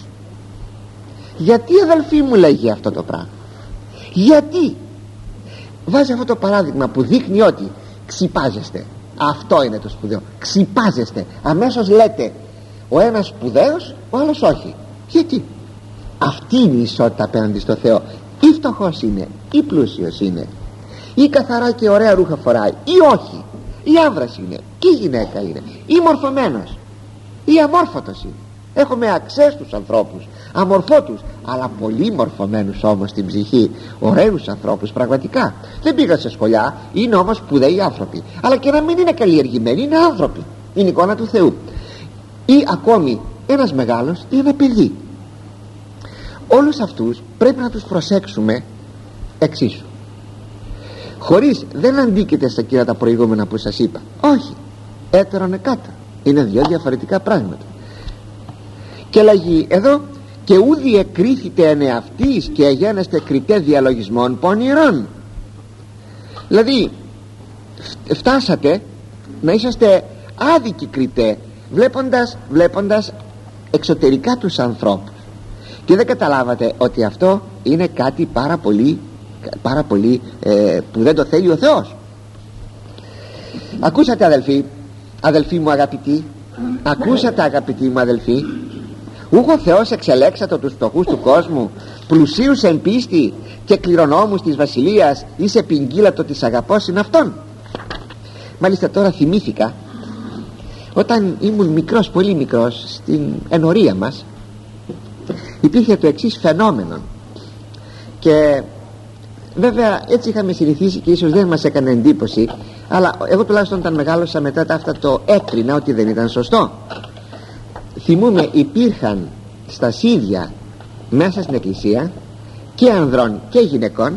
Γιατί, αδελφοί μου, λέγει αυτό το πράγμα? Γιατί? Βάζει αυτό το παράδειγμα που δείχνει ότι ξυπάζεστε. Αυτό είναι το σπουδαίο, ξυπάζεστε. Αμέσως λέτε, ο ένας σπουδαίος, ο άλλος όχι. Γιατί? Αυτή είναι η ισότητα απέναντι στο Θεό. Ή φτωχός είναι, ή πλούσιος είναι, ή καθαρά και ωραία ρούχα φοράει, ή όχι, ή άνδρας είναι, ή γυναίκα είναι, ή μορφωμένος, ή αμόρφωτος είναι. Έχουμε αξέστους ανθρώπους, αμορφώτους, αλλά πολύ μορφωμένους όμως στην ψυχή, ωραίους ανθρώπους πραγματικά. Δεν πήγαν σε σχολιά, είναι όμως σπουδαίοι άνθρωποι, αλλά και να μην είναι καλλιεργημένοι, είναι άνθρωποι, είναι εικόνα του Θεού. Ή ακόμη ένας μεγάλος ή ένα παιδί. Όλους αυτούς πρέπει να τους προσέξουμε εξίσου, χωρίς, δεν αντίκειται στα κύρια τα προηγούμενα που σας είπα, όχι, έτερον εκάτα, είναι δύο διαφορετικά πράγματα. Και λέγει εδώ, και ούδη εκρίθητε εν εαυτής και αγένεστε κριτέ διαλογισμών πονηρών. Δηλαδή φτάσατε να είσαστε άδικοι κριτέ, βλέποντας, βλέποντας εξωτερικά τους ανθρώπους, και δεν καταλάβατε ότι αυτό είναι κάτι πάρα πολύ, πάρα πολύ ε, που δεν το θέλει ο Θεός. Ακούσατε, αδελφοί, αδελφοί μου αγαπητοί, ακούσατε, αγαπητοί μου αδελφοί, ούχο Θεός εξελέξατο τους φτωχούς του κόσμου, πλουσίους εν πίστη και κληρονόμους της βασιλείας, είσαι πηγγύλατο της αγαπός είναι αυτόν. Μάλιστα τώρα θυμήθηκα, όταν ήμουν μικρός, πολύ μικρός, στην ενορία μας υπήρχε το εξής φαινόμενο, και βέβαια έτσι είχαμε συνηθίσει και ίσως δεν μας έκανε εντύπωση, αλλά εγώ τουλάχιστον όταν μεγάλωσα μετά τα αυτά το έκρινα ότι δεν ήταν σωστό. Θυμούμαι, υπήρχαν στα σίδια μέσα στην εκκλησία και ανδρών και γυναικών,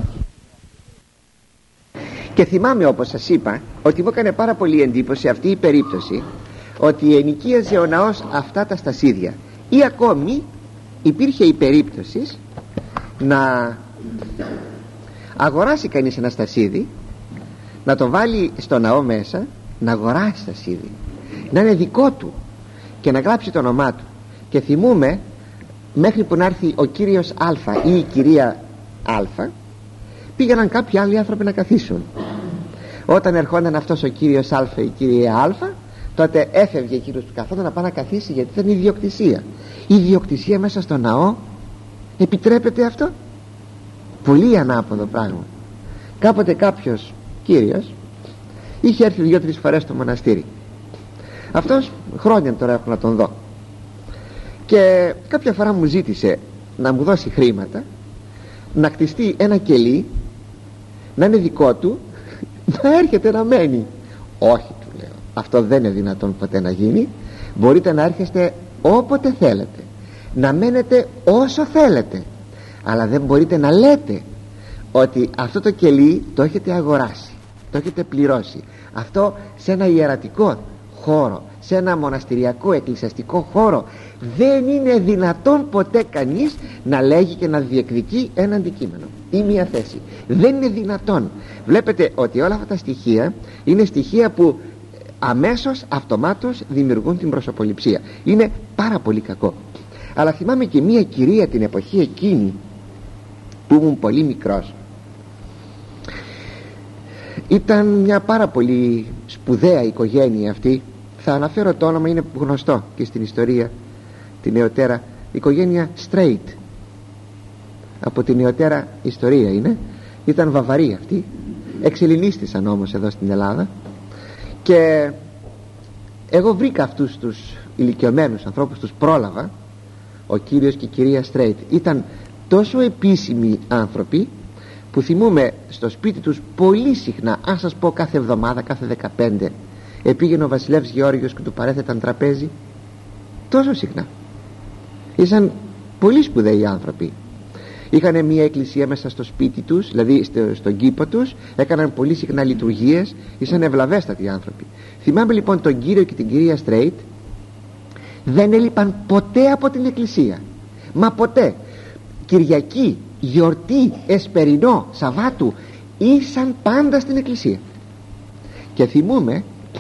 και θυμάμαι, όπως σας είπα, ότι μου έκανε πάρα πολύ εντύπωση αυτή η περίπτωση, ότι ενοικίαζε ο ναός αυτά τα στασίδια, ή ακόμη υπήρχε η περίπτωση να αγοράσει κανείς ένα στασίδι, να το βάλει στο ναό μέσα, να αγοράσει στασίδι, να είναι δικό του και να γράψει το όνομά του. Και θυμούμε, μέχρι που να έρθει ο κύριος Α ή η κυρία Α, πήγαιναν κάποιοι άλλοι άνθρωποι να καθίσουν. Όταν ερχόταν αυτός ο κύριος Α ή η κυρία Α, τότε έφευγε εκείνος που καθόταν να πάει να καθίσει, γιατί ήταν ιδιοκτησία. Η ιδιοκτησία μέσα στο ναό επιτρέπεται αυτό? Πολύ ανάποδο πράγμα. Κάποτε κάποιος κύριος είχε έρθει δύο-τρεις φορές στο μοναστήρι. Αυτός χρόνια τώρα έχω να τον δω, και κάποια φορά μου ζήτησε να μου δώσει χρήματα να κτιστεί ένα κελί, να είναι δικό του, να έρχεται να μένει. Όχι, του λέω, αυτό δεν είναι δυνατόν ποτέ να γίνει. Μπορείτε να έρχεστε όποτε θέλετε, να μένετε όσο θέλετε, αλλά δεν μπορείτε να λέτε ότι αυτό το κελί το έχετε αγοράσει, το έχετε πληρώσει. Αυτό σε ένα ιερατικό χώρο, σε ένα μοναστηριακό εκκλησιαστικό χώρο, δεν είναι δυνατόν ποτέ κανείς να λέγει και να διεκδικεί ένα αντικείμενο ή μια θέση. Δεν είναι δυνατόν. Βλέπετε ότι όλα αυτά τα στοιχεία είναι στοιχεία που αμέσως, αυτομάτως δημιουργούν την προσωποληψία. Είναι πάρα πολύ κακό. Αλλά θυμάμαι και μια κυρία την εποχή εκείνη που ήμουν πολύ μικρός. Ήταν μια πάρα πολύ σπουδαία οικογένεια αυτή. Θα αναφέρω το όνομα, είναι γνωστό και στην ιστορία, τη νεωτέρα οικογένεια Straight. Από τη νεωτέρα ιστορία είναι. Ήταν Βαβαροί αυτοί, εξελληνίστησαν όμως εδώ στην Ελλάδα, και εγώ βρήκα αυτούς τους ηλικιωμένους ανθρώπους, τους πρόλαβα. Ο κύριος και η κυρία Straight ήταν τόσο επίσημοι άνθρωποι που θυμούμαι στο σπίτι τους πολύ συχνά, αν σας πω κάθε εβδομάδα, κάθε δεκαπέντε, επήγαινε ο βασιλεύς Γεώργιος και του παρέθεταν τραπέζι. Τόσο συχνά. Ήσαν πολύ σπουδαίοι άνθρωποι. Είχαν μια εκκλησία μέσα στο σπίτι τους, δηλαδή στο, στον κήπο τους, έκαναν πολύ συχνά λειτουργίες, ήσαν ευλαβέστατοι άνθρωποι. Θυμάμαι λοιπόν τον κύριο και την κυρία Straight, δεν έλειπαν ποτέ από την εκκλησία. Μα ποτέ. Κυριακή, γιορτή, εσπερινό, Σαββάτου, ήσαν πάντα στην εκκλησία. Και θυμούμε,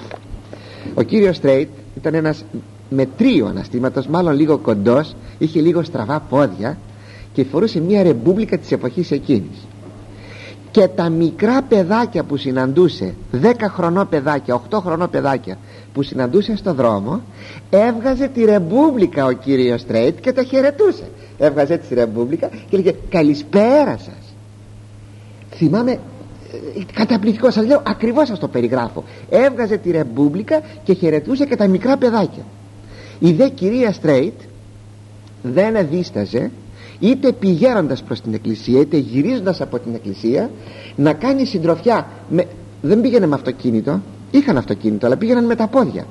ο κύριος Straight ήταν ένας μετρίου αναστήματος, μάλλον λίγο κοντός, είχε λίγο στραβά πόδια και φορούσε μια ρεμπούμπλικα της εποχής εκείνης. Και τα μικρά παιδάκια που συναντούσε, δέκα χρονό παιδάκια, οκτώ χρονό παιδάκια που συναντούσε στο δρόμο, έβγαζε τη ρεμπούμπλικα ο κύριος Straight και τα χαιρετούσε. Έβγαζε τη ρεμπούμπλικα και λέγε καλησπέρα σας. Θυμάμαι, καταπληκτικό, σας λέω, ακριβώς σας το περιγράφω. Έβγαζε τη ρεμπούμπλικα και χαιρετούσε και τα μικρά παιδάκια. Η δε κυρία Straight δεν εδίσταζε, είτε πηγαίνοντας προς την εκκλησία είτε γυρίζοντας από την εκκλησία, να κάνει συντροφιά με... δεν πήγαινε με αυτοκίνητο, είχαν αυτοκίνητο αλλά πήγαιναν με τα πόδια,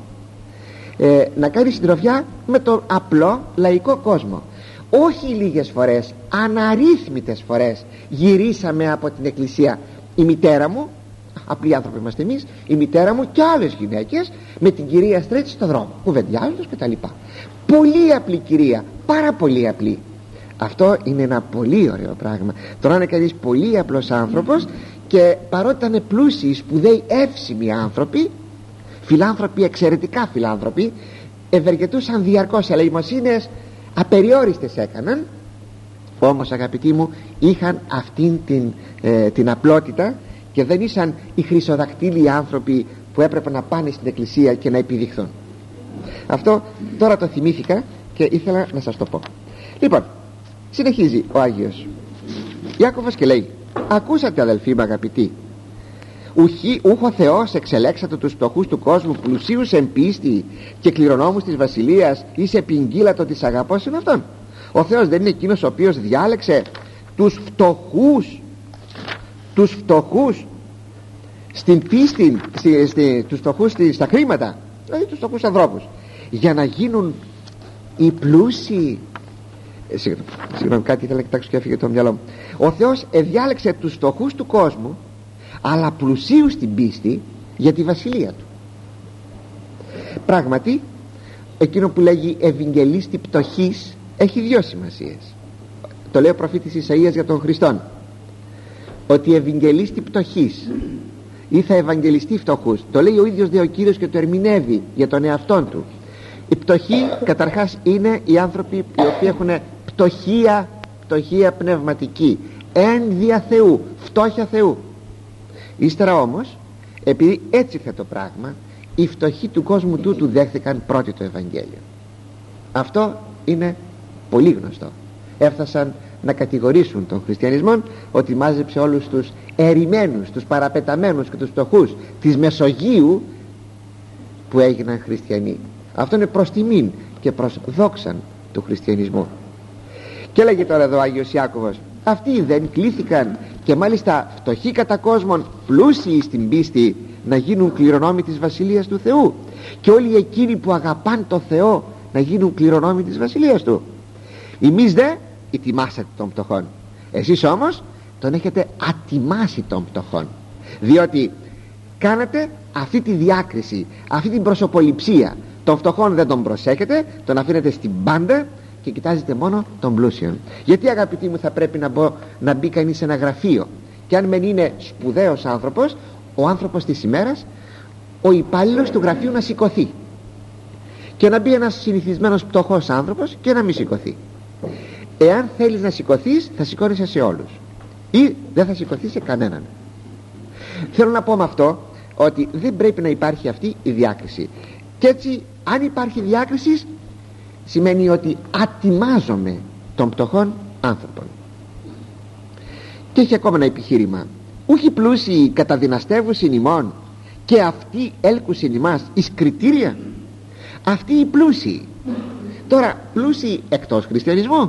ε, να κάνει συντροφιά με τον απλό λαϊκό κόσμο. Όχι λίγες φορές, αναρρύθμιτες φορές γυρίσαμε από την εκκλησία, η μητέρα μου, απλοί άνθρωποι είμαστε εμείς, η μητέρα μου και άλλες γυναίκες, με την κυρία Straight στο δρόμο, κουβεντιάζοντας και τα λοιπά. Πολύ απλή κυρία, πάρα πολύ απλή. Αυτό είναι ένα πολύ ωραίο πράγμα. Τώρα είναι κανείς πολύ απλός άνθρωπος, και παρότι ήταν πλούσιοι, σπουδαίοι, εύσημοι άνθρωποι, φιλάνθρωποι, εξαιρετικά φιλάνθρωποι, ευεργετούσαν διαρκώς, ελεημοσύνες απεριόριστες έκαναν, όμως αγαπητοί μου είχαν αυτήν την, ε, την απλότητα, και δεν ήσαν οι χρυσοδακτήλοι άνθρωποι που έπρεπε να πάνε στην εκκλησία και να επιδειχθούν. Αυτό τώρα το θυμήθηκα και ήθελα να σας το πω. Λοιπόν, συνεχίζει ο Άγιος Ιάκωβος και λέει: ακούσατε αδελφοί μου αγαπητοί, Ουχή, ούχο Θεός εξελέξατε τους φτωχούς του κόσμου, πλουσίους εν πίστη και κληρονόμους της βασιλείας, είσαι πηγγύλατο της αγαπώσεων αυτών. Ο Θεός δεν είναι εκείνος ο οποίος διάλεξε τους φτωχούς, τους φτωχούς στην πίστη, στη, στη, τους φτωχούς στη, στα χρήματα, δηλαδή τους φτωχούς ανθρώπους, για να γίνουν οι πλούσιοι. ε, συγγνώμη, συγγνώμη κάτι ήθελα να κοιτάξω και έφυγε το μυαλό μου. Ο Θεός εδιάλεξε τους φτωχούς του κόσμου, αλλά πλουσίους στην πίστη για τη βασιλεία του. Πράγματι εκείνο που λέγει ευαγγελίστη πτωχής έχει δύο σημασίες. Το λέει ο προφήτης Ισαΐας για τον Χριστόν, ότι ευαγγελίστη πτωχής ή θα ευαγγελιστεί φτωχούς. Το λέει ο ίδιος δε ο Κύριος και το ερμηνεύει για τον εαυτόν του. Η πτωχή καταρχάς είναι οι άνθρωποι οι οποίοι έχουν πτωχία, πτωχία πνευματική, ένδια Θεού, φτώχεια Θεού. Ύστερα όμως, επειδή έτσι ήρθε το πράγμα, οι φτωχοί του κόσμου τούτου δέχθηκαν πρώτοι το Ευαγγέλιο. Αυτό είναι πολύ γνωστό. Έφτασαν να κατηγορήσουν τον χριστιανισμό ότι μάζεψε όλους τους ερημένους, τους παραπεταμένους και τους φτωχούς της Μεσογείου που έγιναν χριστιανοί. Αυτό είναι προς τιμήν και προς δόξαν του χριστιανισμού. Και έλεγε τώρα εδώ ο Άγιος Ιάκωβος, αυτοί δεν κλήθηκαν και μάλιστα φτωχοί κατά κόσμον, πλούσιοι στην πίστη, να γίνουν κληρονόμοι της Βασιλείας του Θεού, και όλοι εκείνοι που αγαπάν το Θεό να γίνουν κληρονόμοι της Βασιλείας του. Εμείς δε ητιμάσατε των πτωχών, εσείς όμως τον έχετε ατιμάσει των πτωχών, διότι κάνετε αυτή τη διάκριση, αυτή την προσωποληψία. Τον φτωχόν δεν τον προσέχετε, τον αφήνετε στην πάντα και κοιτάζετε μόνο τον πλούσιον. Γιατί, αγαπητοί μου, θα πρέπει να, μπω, να μπει κανείς σε ένα γραφείο, και αν μεν είναι σπουδαίος άνθρωπος, ο άνθρωπος της ημέρας, ο υπάλληλος του γραφείου να σηκωθεί, και να μπει ένας συνηθισμένος πτωχός άνθρωπος και να μην σηκωθεί. Εάν θέλεις να σηκωθείς, θα σηκώνεσαι σε όλους, ή δεν θα σηκωθείς σε κανέναν. Θέλω να πω με αυτό ότι δεν πρέπει να υπάρχει αυτή η διάκριση. Και έτσι, αν υπάρχει διάκριση, σημαίνει ότι ατιμάζομαι των πτωχών άνθρωπων. Και έχει ακόμα ένα επιχείρημα. Ούχοι πλούσιοι καταδυναστεύουσιν ημών, και αυτοί έλκουσιν ημάς εις κριτήρια. Αυτοί οι πλούσιοι. Τώρα, πλούσιοι εκτός χριστιανισμού,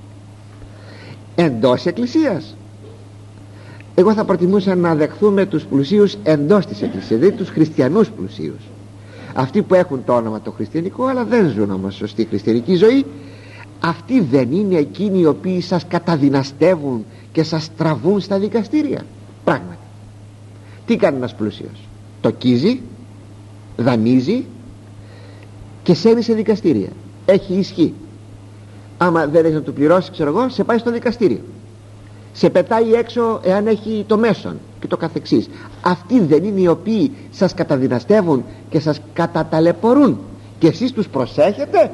εντός εκκλησίας. Εγώ θα προτιμούσα να δεχθούμε τους πλουσίους εντός της εκκλησίας, δηλαδή τους χριστιανούς πλουσίους, αυτοί που έχουν το όνομα το χριστιανικό αλλά δεν ζουν όμως σωστή χριστιανική ζωή. Αυτοί δεν είναι εκείνοι οι οποίοι σας καταδυναστεύουν και σας τραβούν στα δικαστήρια? Πράγματι, τι κάνει ένας πλούσιος? Τοκίζει, δανείζει και σέρνει σε δικαστήρια. Έχει ισχύ. Άμα δεν έχει να του πληρώσει, ξέρω εγώ, σε πάει στο δικαστήριο, σε πετάει έξω εάν έχει το μέσον και το καθεξής. Αυτοί δεν είναι οι οποίοι σας καταδυναστεύουν και σας καταταλαιπωρούν, και εσείς τους προσέχετε?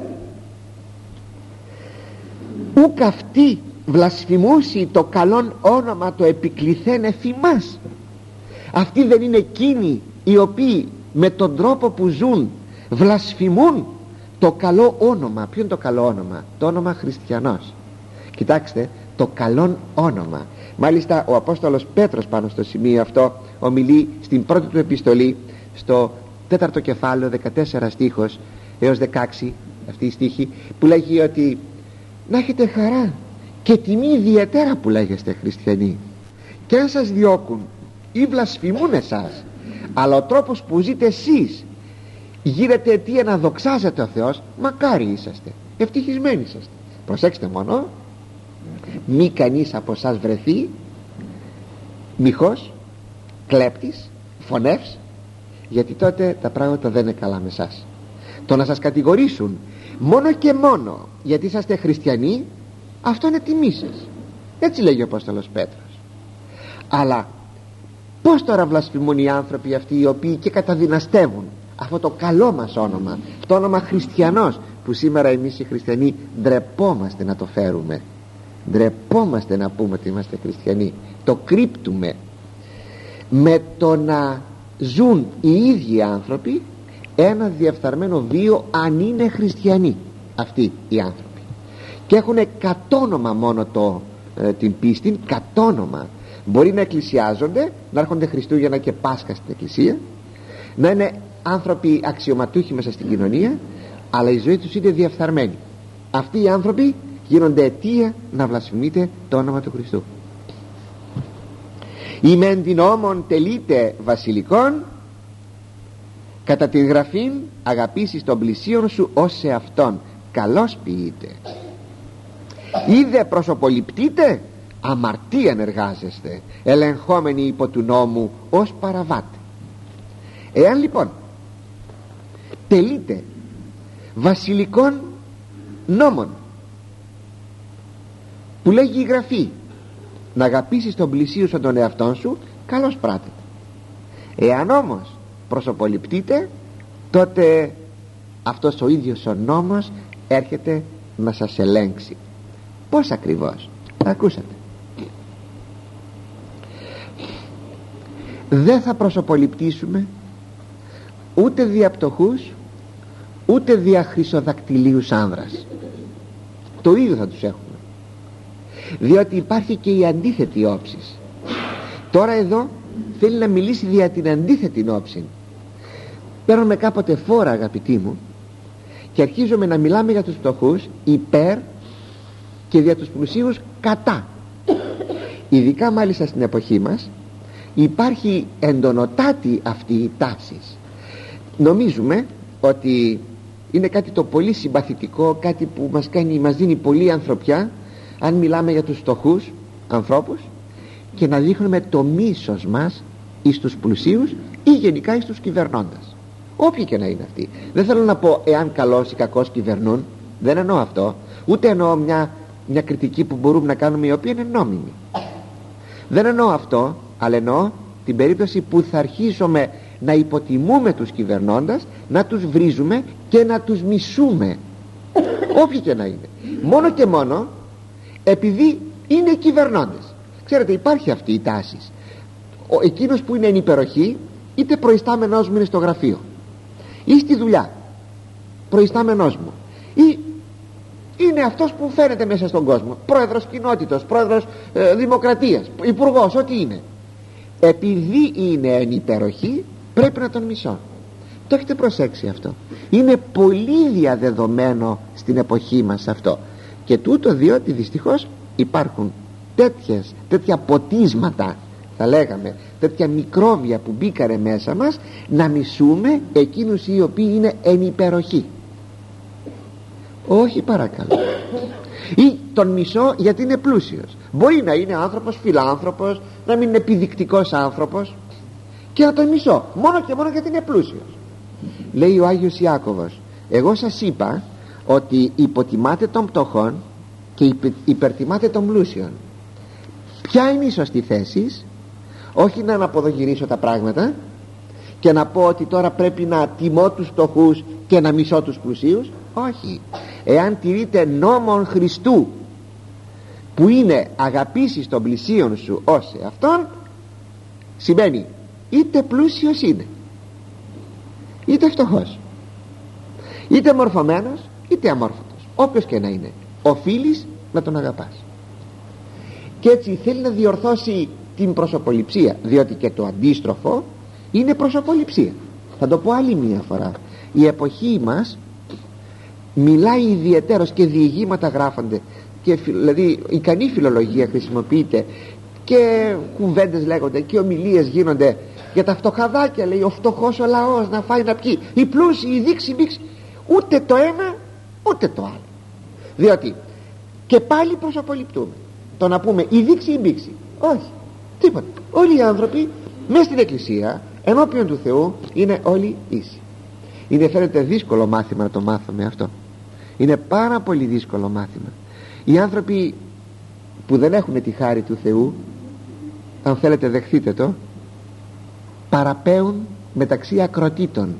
Ουκ αυτοί βλασφημούσι το καλόν όνομα το επικληθέν εφημάς. Αυτοί δεν είναι εκείνοι οι οποίοι με τον τρόπο που ζουν βλασφημούν το καλό όνομα? Ποιο είναι το καλό όνομα? Το όνομα χριστιανός. Κοιτάξτε, το καλόν όνομα. Μάλιστα ο Απόστολος Πέτρος πάνω στο σημείο αυτό ομιλεί στην πρώτη του επιστολή, στο τέταρτο κεφάλαιο, δεκατέσσερα στίχος έως δεκαέξι, αυτή η στίχη, που λέγει ότι να έχετε χαρά και τιμή ιδιαίτερα που λέγεστε χριστιανοί, και αν σας διώκουν ή βλασφημούν εσάς, αλλά ο τρόπος που ζείτε εσείς γίνεται αιτία να δοξάζεται ο Θεός, μακάρι είσαστε, ευτυχισμένοι είσαστε. Προσέξτε μόνο, μη κανείς από εσάς βρεθεί μοιχός, κλέπτης, φωνεύς, γιατί τότε τα πράγματα δεν είναι καλά με εσάς. Το να σας κατηγορήσουν μόνο και μόνο γιατί είσαστε χριστιανοί, αυτό είναι τιμή σας. Έτσι λέγει ο Απόστολος Πέτρος. Αλλά πως τώρα βλασφημούν οι άνθρωποι αυτοί οι οποίοι και καταδυναστεύουν αυτό το καλό μας όνομα, το όνομα χριστιανός, που σήμερα εμείς οι χριστιανοί ντρεπόμαστε να το φέρουμε, ντρεπόμαστε να πούμε ότι είμαστε χριστιανοί, το κρύπτουμε με το να ζουν οι ίδιοι άνθρωποι ένα διεφθαρμένο βίο, αν είναι χριστιανοί αυτοί οι άνθρωποι, και έχουν κατόνομα μόνο το, ε, την πίστη, κατόνομα. Μπορεί να εκκλησιάζονται, να έρχονται Χριστούγεννα και Πάσχα στην εκκλησία, να είναι άνθρωποι αξιωματούχοι μέσα στην κοινωνία, αλλά η ζωή τους είναι διεφθαρμένη. Αυτοί οι άνθρωποι γίνονται αιτία να βλασφημείτε το όνομα του Χριστού. «Η μεν την όμον τελείται βασιλικών, κατά τη γραφήν αγαπήσεις των πλησίων σου ως σε αυτόν, καλώς ποιείτε. Είδε προσωποληπτείτε, αμαρτίαν εργάζεστε, ελεγχόμενοι υπό του νόμου ως παραβάτε». Εάν λοιπόν τελείται βασιλικών νόμων που λέγει η Γραφή να αγαπήσεις τον πλησίο σαν τον εαυτόν σου, καλώς πράτετε. Εάν όμως προσωποληπτείτε, τότε αυτός ο ίδιος ο νόμος έρχεται να σας ελέγξει. Πώς ακριβώς? Ακούσατε. Δεν θα προσωποληπτήσουμε ούτε δια πτωχούς, ούτε δια χρυσοδακτυλίους άνδρας. Το ίδιο θα τους έχουμε, διότι υπάρχει και η αντίθετη όψη. Τώρα εδώ θέλει να μιλήσει δια την αντίθετη όψη. Παίρνουμε κάποτε φόρα, αγαπητοί μου, και αρχίζουμε να μιλάμε για τους φτωχούς υπέρ και για τους πλουσίους κατά. Ειδικά μάλιστα στην εποχή μας υπάρχει εντονοτάτη αυτή η τάση. Νομίζουμε ότι είναι κάτι το πολύ συμπαθητικό, κάτι που μας κάνει, μας δίνει πολύ ανθρωπιά, αν μιλάμε για τους φτωχούς ανθρώπους και να δείχνουμε το μίσος μας εις τους πλουσίους ή γενικά εις τους κυβερνώντας, όποιοι και να είναι αυτοί. Δεν θέλω να πω εάν καλός ή κακός κυβερνούν, δεν εννοώ αυτό, ούτε εννοώ μια, μια κριτική που μπορούμε να κάνουμε η οποία είναι νόμιμη. Δεν εννοώ αυτό, αλλά εννοώ την περίπτωση που θα αρχίσουμε να υποτιμούμε τους κυβερνώντας, να τους βρίζουμε και να τους μισούμε, όποιοι και να είναι, μόνο και μόνο επειδή είναι κυβερνώντες. Ξέρετε, υπάρχει αυτή η τάση. Ο, εκείνος που είναι εν υπεροχή, είτε προϊστάμενός μου είναι στο γραφείο ή στη δουλειά, προϊστάμενός μου, ή είναι αυτός που φαίνεται μέσα στον κόσμο, πρόεδρος κοινότητος, πρόεδρος ε, δημοκρατίας, υπουργός, ό,τι είναι. Επειδή είναι εν υπεροχή, πρέπει να τον μισώ. Το έχετε προσέξει αυτό? Είναι πολύ διαδεδομένο στην εποχή μας αυτό. Και τούτο διότι δυστυχώς υπάρχουν τέτοιες, τέτοια ποτίσματα, θα λέγαμε, τέτοια μικρόβια που μπήκανε μέσα μας, να μισούμε εκείνους οι οποίοι είναι εν υπεροχή. Όχι, παρακαλώ. Ή τον μισώ γιατί είναι πλούσιος. Μπορεί να είναι άνθρωπος φιλάνθρωπος, να μην είναι επιδεικτικός άνθρωπος, και να τον μισώ μόνο και μόνο γιατί είναι πλούσιος. Λέει ο Άγιος Ιάκωβος, εγώ σας είπα ότι υποτιμάτε των πτωχών και υπερτιμάτε των πλούσιων. Ποια είναι η σωστή θέση? Όχι να αναποδογυρίσω τα πράγματα και να πω ότι τώρα πρέπει να τιμώ τους φτωχούς και να μισώ τους πλουσίους. Όχι. Εάν τηρείτε νόμον Χριστού, που είναι αγαπήσεις των πλησίων σου ως εαυτόν, σημαίνει είτε πλούσιος είναι, είτε φτωχός, είτε μορφωμένος είτε αμόρφωτος, όποιος και να είναι, οφείλεις να τον αγαπάς. Και έτσι θέλει να διορθώσει την προσωποληψία, διότι και το αντίστροφο είναι προσωποληψία. Θα το πω άλλη μία φορά. Η εποχή μας μιλάει ιδιαιτέρως και διηγήματα γράφονται, και δηλαδή ικανή φιλολογία χρησιμοποιείται και κουβέντες λέγονται και ομιλίες γίνονται για τα φτωχαδάκια. Λέει ο φτωχός ο λαός να φάει να πιει, οι πλούσιοι, οι δείξει μπήξει. Ούτε το ένα ούτε το άλλο, διότι και πάλι προσωποληπτούμε. Το να πούμε η δείξει ή μπήξει, όχι, τίποτα. Όλοι οι άνθρωποι μέσα στην εκκλησία ενώπιον του Θεού είναι όλοι ίσοι. Είναι, φαίνεται, δύσκολο μάθημα να το μάθουμε αυτό. Είναι πάρα πολύ δύσκολο μάθημα. Οι άνθρωποι που δεν έχουν τη χάρη του Θεού, αν θέλετε δεχθείτε το, παραπέουν μεταξύ ακροτήτων.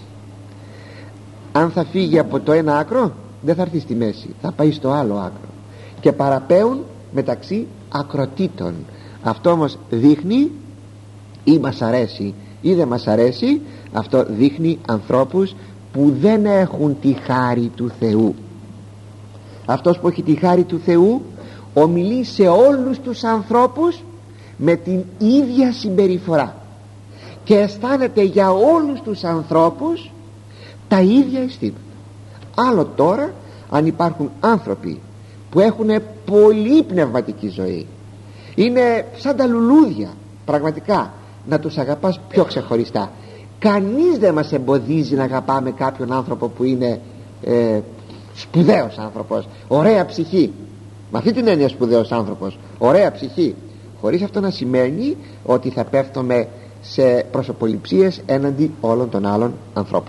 Αν θα φύγει από το ένα άκρο, δεν θα έρθει στη μέση, θα πάει στο άλλο άκρο, και παραπέουν μεταξύ ακροτήτων. Αυτό όμως δείχνει, ή μας αρέσει ή δεν μας αρέσει, αυτό δείχνει ανθρώπους που δεν έχουν τη χάρη του Θεού. Αυτός που έχει τη χάρη του Θεού ομιλεί σε όλους τους ανθρώπους με την ίδια συμπεριφορά και αισθάνεται για όλους τους ανθρώπους τα ίδια αισθήματα. Άλλο τώρα αν υπάρχουν άνθρωποι που έχουν πολύ πνευματική ζωή, είναι σαν τα λουλούδια, πραγματικά να τους αγαπάς πιο ξεχωριστά. Κανείς δεν μας εμποδίζει να αγαπάμε κάποιον άνθρωπο που είναι ε, σπουδαίος άνθρωπος, ωραία ψυχή. Με αυτή την έννοια σπουδαίος άνθρωπος, ωραία ψυχή, χωρίς αυτό να σημαίνει ότι θα πέφτουμε σε προσωποληψίες έναντι όλων των άλλων ανθρώπων.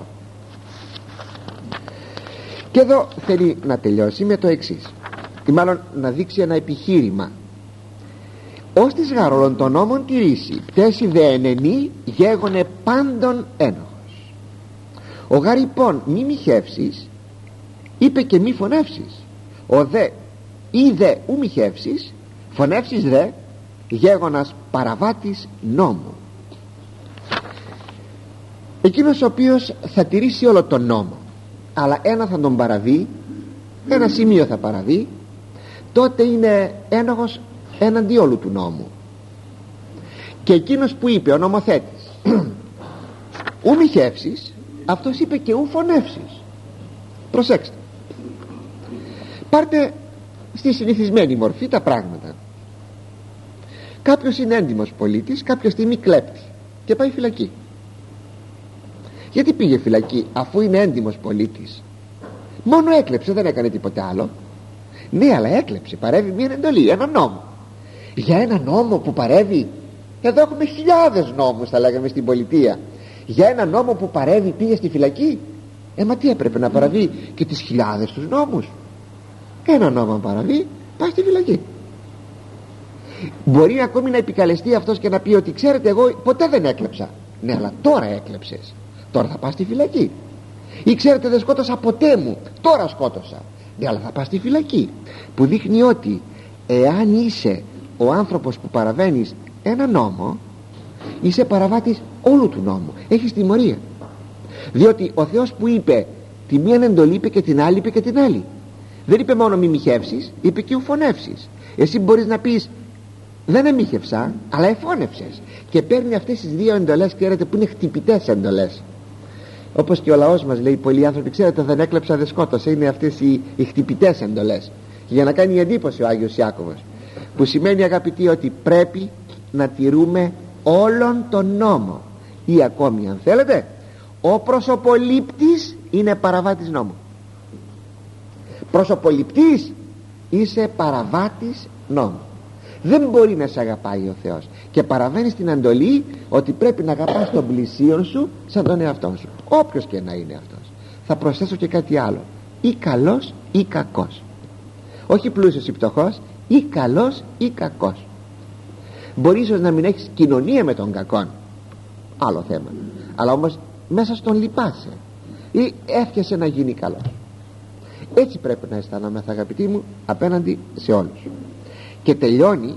Και εδώ θέλει να τελειώσει με το εξής, ή μάλλον να δείξει ένα επιχείρημα. Ως της γαρόλων των νόμων τηρήσει, πτέσει δε ενενή γέγονε πάντων ένοχος. Ο γαρυπών μη μοιχεύσεις, είπε και μη φωνεύσεις. Ο δε ή δε ου μοιχεύσεις, φωνεύσεις δε γέγονας παραβάτης νόμου. εκείνος ο οποίος θα τηρήσει όλο τον νόμο, αλλά ένα θα τον παραβεί, ένα σημείο θα παραβεί, τότε είναι ένοχος έναντι όλου του νόμου. Και εκείνος που είπε ο νομοθέτης ου μοιχεύσεις, αυτός είπε και ου φωνεύσεις. Προσέξτε, πάρτε στη συνηθισμένη μορφή τα πράγματα. Κάποιος είναι έντιμος πολίτης, κάποια στιγμή κλέπτει και πάει φυλακή. Γιατί πήγε φυλακή? Αφού είναι έντιμος πολίτης. Μόνο έκλεψε, δεν έκανε τίποτε άλλο. Ναι, αλλά έκλεψε, παρέβη μια εντολή, ένα νόμο. Για ένα νόμο που παρέβη, εδώ έχουμε χιλιάδες νόμους, θα λέγαμε, στην πολιτεία. Για ένα νόμο που παρέβη πήγε στη φυλακή. Ε, μα τι έπρεπε να παραβεί και τις χιλιάδες τους νόμους? Ένα νόμο παραβεί, πάει στη φυλακή. Μπορεί ακόμη να επικαλεστεί αυτός και να πει ότι ξέρετε, εγώ ποτέ δεν έκλεψα. Ναι, αλλά τώρα έκλεψες, τώρα θα πας στη φυλακή. Ή ξέρετε, δεν σκότωσα ποτέ μου, τώρα σκότωσα. Ναι, αλλά θα πας στη φυλακή. Που δείχνει ότι εάν είσαι ο άνθρωπος που παραβαίνεις ένα νόμο, είσαι παραβάτης όλου του νόμου, έχεις τιμωρία. Διότι ο Θεός που είπε τη μία εντολή, είπε και την άλλη, είπε και την άλλη. Δεν είπε μόνο μη μοιχεύσεις, είπε και ουφωνεύσεις. Εσύ μπορείς να πεις δεν εμίχευσα, αλλά εφώνευσες, και παίρνει αυτές τις δύο εντολές, ξέρετε, που είναι χτυπητές εντολές. Όπως και ο λαός μας λέει, πολλοί άνθρωποι, ξέρετε, δεν έκλεψα, δεν σκότωσα. Είναι αυτές οι, οι χτυπητές εντολές, για να κάνει εντύπωση ο Άγιος Ιάκωβος, που σημαίνει, αγαπητοί, ότι πρέπει να τηρούμε όλον τον νόμο. Ή ακόμη, αν θέλετε, ο προσωπολήπτης είναι παραβάτης νόμου. Προσωποληπτής, είσαι παραβάτης νόμου. Δεν μπορεί να σε αγαπάει ο Θεός και παραβαίνεις την εντολή ότι πρέπει να αγαπάς τον πλησίον σου σαν τον εαυτό σου, όποιος και να είναι αυτός. Θα προσθέσω και κάτι άλλο, ή καλός ή κακός, όχι πλούσιος ή πτωχός, ή καλός ή κακός. Μπορεί ίσως να μην έχεις κοινωνία με τον κακόν, άλλο θέμα, αλλά όμως μέσα στον λυπάσαι ή εύχεσαι να γίνει καλός. Έτσι πρέπει να αισθανόμεθα, αγαπητοί μου, απέναντι σε όλους. Και τελειώνει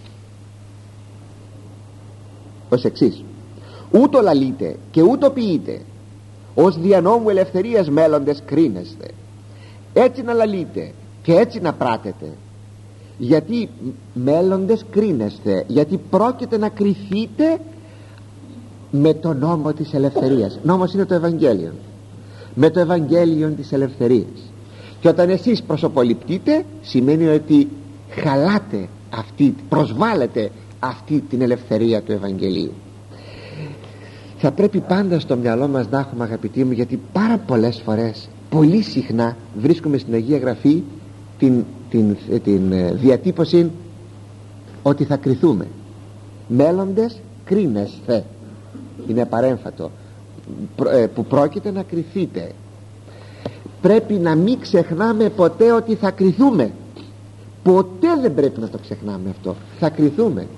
ως εξής: ούτω λαλείτε και ούτω ποιείτε, ως δια νόμου ελευθερίας μέλλοντες κρίνεστε. Έτσι να λαλείτε και έτσι να πράτετε. Γιατί μέλλοντες κρίνεστε? Γιατί πρόκειται να κριθείτε με το νόμο της ελευθερίας. Νόμος είναι το Ευαγγέλιο, με το Ευαγγέλιο της ελευθερίας. Και όταν εσείς προσωποληπτείτε, σημαίνει ότι χαλάτε αυτή, προσβάλλετε αυτή την ελευθερία του Ευαγγελίου. Θα πρέπει πάντα στο μυαλό μας να έχουμε, αγαπητοί μου, γιατί πάρα πολλές φορές, πολύ συχνά βρίσκουμε στην Αγία Γραφή την, την, την, την διατύπωση ότι θα κριθούμε. Μέλλοντες κρίνεσθε, είναι παρέμφατο, που πρόκειται να κριθείτε. Πρέπει να μην ξεχνάμε ποτέ ότι θα κριθούμε. Ποτέ δεν πρέπει να το ξεχνάμε αυτό. Θα κριθούμε.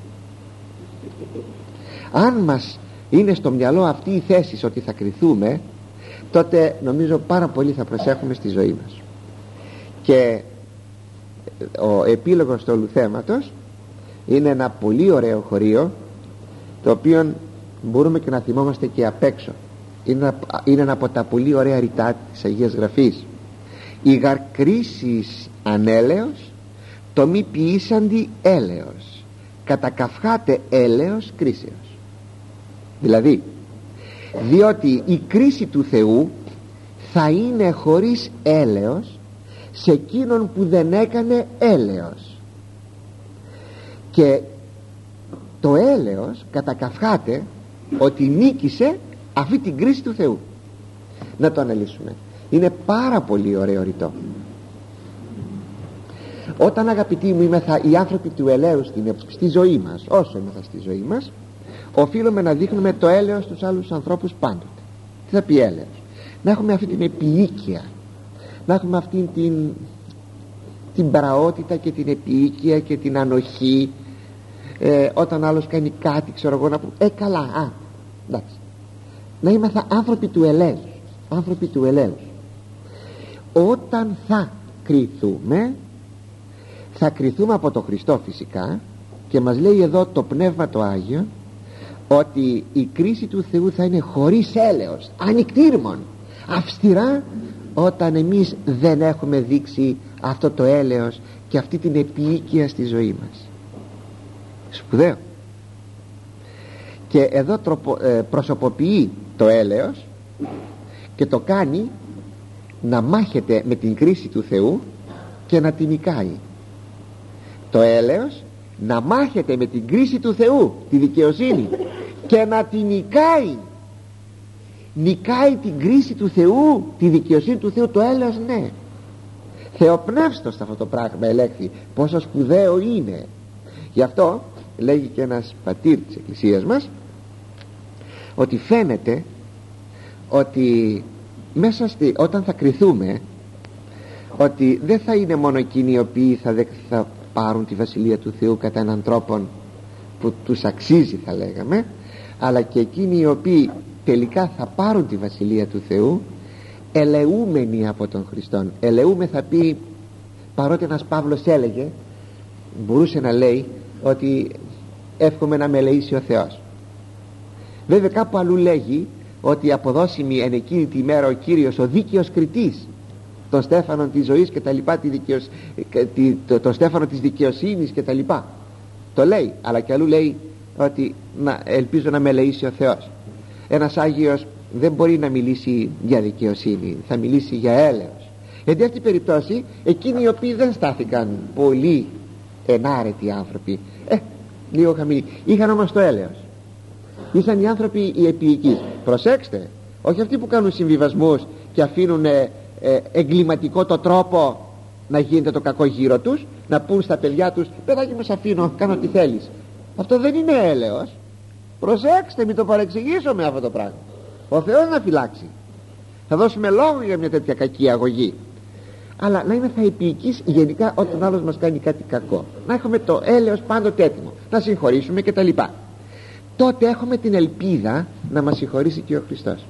Αν μας είναι στο μυαλό αυτή η θέση ότι θα κριθούμε, τότε νομίζω πάρα πολύ θα προσέχουμε στη ζωή μας. Και ο επίλογος του όλου θέματος είναι ένα πολύ ωραίο χωρίο, το οποίο μπορούμε και να θυμόμαστε και απ' έξω. Είναι, είναι ένα από τα πολύ ωραία ρητά της Αγίας Γραφής. Η γαρκρίσεις ανέλεος, το μη ποιήσαντι έλεος, κατακαυχάτε έλεος κρίσεως. Δηλαδή, διότι η κρίση του Θεού θα είναι χωρίς έλεος σε εκείνον που δεν έκανε έλεος. Και το έλεος κατακαυχάται ότι νίκησε αυτή την κρίση του Θεού. Να το αναλύσουμε. Είναι πάρα πολύ ωραίο ρητό. Όταν, αγαπητοί μου, είμεθα οι άνθρωποι του ελέους στη, στη ζωή μας, όσο είμεθα στη ζωή μας, οφείλουμε να δείχνουμε το έλεος στους άλλους ανθρώπους πάντοτε. Τι θα πει έλεος? Να έχουμε αυτή την επίοικια, να έχουμε αυτή την την πραότητα και την επίοικια και την ανοχή. ε, όταν άλλος κάνει κάτι, ξέρω εγώ, να πούμε ε καλά, α, εντάξει. Να είμαστε άνθρωποι του ελέους, άνθρωποι του ελέους. Όταν θα κριθούμε, θα κριθούμε από το Χριστό φυσικά, και μας λέει εδώ το Πνεύμα το Άγιο ότι η κρίση του Θεού θα είναι χωρίς έλεος, ανικτήρμον, αυστηρά, όταν εμείς δεν έχουμε δείξει αυτό το έλεος και αυτή την επίοικια στη ζωή μας. Σπουδαίο. Και εδώ τροπο, ε, προσωποποιεί το έλεος και το κάνει να μάχεται με την κρίση του Θεού και να την νικάει. Το έλεος να μάχεται με την κρίση του Θεού, τη δικαιοσύνη, και να την νικάει. Νικάει την κρίση του Θεού, τη δικαιοσύνη του Θεού, το έλεος, ναι. Θεοπνεύστος αυτό το πράγμα ελέγχθη, πόσο σπουδαίο είναι. Γι' αυτό λέγει και ένας πατήρ της Εκκλησίας μας ότι φαίνεται ότι μέσα στη, όταν θα κριθούμε, ότι δεν θα είναι μόνο εκείνοι οι οποίοι θα, δε, θα πάρουν τη Βασιλεία του Θεού κατά έναν τρόπο που τους αξίζει, θα λέγαμε, αλλά και εκείνοι οι οποίοι τελικά θα πάρουν τη Βασιλεία του Θεού ελεούμενοι από τον Χριστόν. Ελεούμε θα πει, παρότι ένας Παύλος έλεγε, μπορούσε να λέει ότι εύχομαι να με ελεήσει ο Θεός. Βέβαια κάπου αλλού λέγει ότι αποδώσιμη εν εκείνη τη μέρα ο Κύριος ο δίκαιος κριτής των στέφανων της ζωής και τα λοιπά, τη δικαιος... το, το στέφανο της δικαιοσύνης και τα λοιπά. Το λέει, αλλά και αλλού λέει ότι να, ελπίζω να με ελεήσει ο Θεός. Ένας Άγιος δεν μπορεί να μιλήσει για δικαιοσύνη, θα μιλήσει για έλεος. Γιατί αυτή η περίπτωση εκείνοι οι οποίοι δεν στάθηκαν πολύ ενάρετοι άνθρωποι, ε, λίγο χαμηλοί, είχαν όμως το έλεος. Ήσαν οι άνθρωποι οι επίοικοι. Προσέξτε, όχι αυτοί που κάνουν συμβιβασμούς και αφήνουν ε, ε, εγκληματικό το τρόπο να γίνεται το κακό γύρω τους, να πούν στα παιδιά τους, παιδάκι μου, σ' αφήνω, κάνω τι θέλεις. Αυτό δεν είναι έλεος. Προσέξτε, μην το παρεξηγήσω με αυτό το πράγμα. Ο Θεός να φυλάξει. Θα δώσουμε λόγο για μια τέτοια κακή αγωγή. Αλλά να είμαστε επίοικείς γενικά όταν άλλος μας κάνει κάτι κακό. Να έχουμε το έλεος πάντοτε έτοιμο, να συγχωρήσουμε κτλ. Τότε έχουμε την ελπίδα να μας συγχωρήσει και ο Χριστός.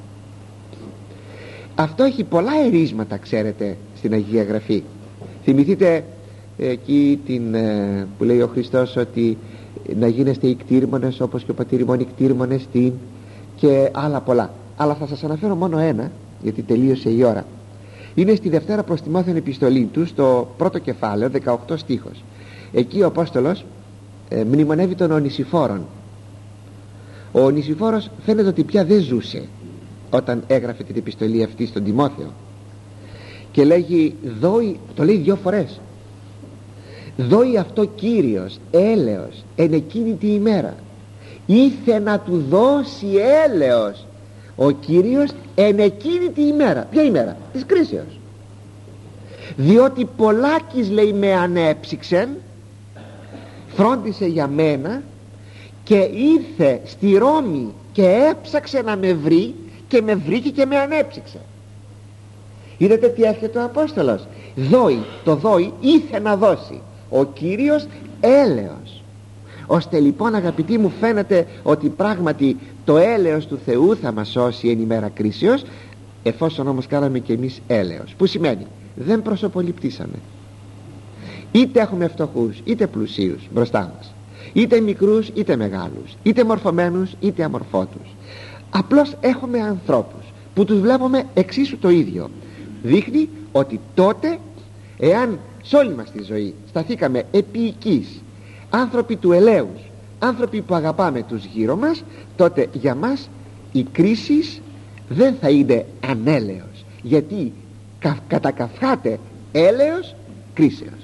Αυτό έχει πολλά ερίσματα, ξέρετε, στην Αγία Γραφή. Θυμηθείτε εκεί την, που λέει ο Χριστός ότι να γίνεστε ικτήρμονες όπως και ο πατήρ ημών ικτήρμονες στην, και άλλα πολλά. Αλλά θα σας αναφέρω μόνο ένα, γιατί τελείωσε η ώρα. Είναι στη Δευτέρα προς Τιμόθεον επιστολή του, στο πρώτο κεφάλαιο, δεκαοκτώ στίχος. Εκεί ο Απόστολος ε, μνημονεύει τον Ονησιφόρον. Ο Ονησιφόρος φαίνεται ότι πια δεν ζούσε όταν έγραφε την επιστολή αυτή στον Τιμόθεο, και λέγει, δόη, το λέει δύο φορές, δόη αυτό Κύριος έλεος εν εκείνη τη ημέρα. Ήθε να του δώσει έλεος ο Κύριος εν εκείνη τη ημέρα. Ποια ημέρα? Της κρίσεως. Διότι πολλάκις, λέει, με ανέψυξεν, φρόντισε για μένα και ήρθε στη Ρώμη και έψαξε να με βρει και με βρήκε και με ανέψυξε. Είδατε τι έρχεται ο Απόστολος. Δόη, το δόη ήθε να δώσει ο Κύριος έλεος. Ώστε λοιπόν, αγαπητοί μου, φαίνεται ότι πράγματι το έλεος του Θεού θα μας σώσει εν ημέρα κρίσεως, εφόσον όμως κάναμε και εμείς έλεος, που σημαίνει δεν προσωποληπτήσαμε. Είτε έχουμε φτωχούς είτε πλουσίους μπροστά μας, είτε μικρούς είτε μεγάλους, είτε μορφωμένους είτε αμορφώτους. Απλώς έχουμε ανθρώπους που τους βλέπουμε εξίσου το ίδιο. Δείχνει ότι τότε, εάν σε όλη μας τη ζωή σταθήκαμε επίοικείς, άνθρωποι του ελέους, άνθρωποι που αγαπάμε τους γύρω μας, τότε για μας η κρίση δεν θα είναι ανέλεος, γιατί κα, κατακαυχάται έλεος κρίσεως.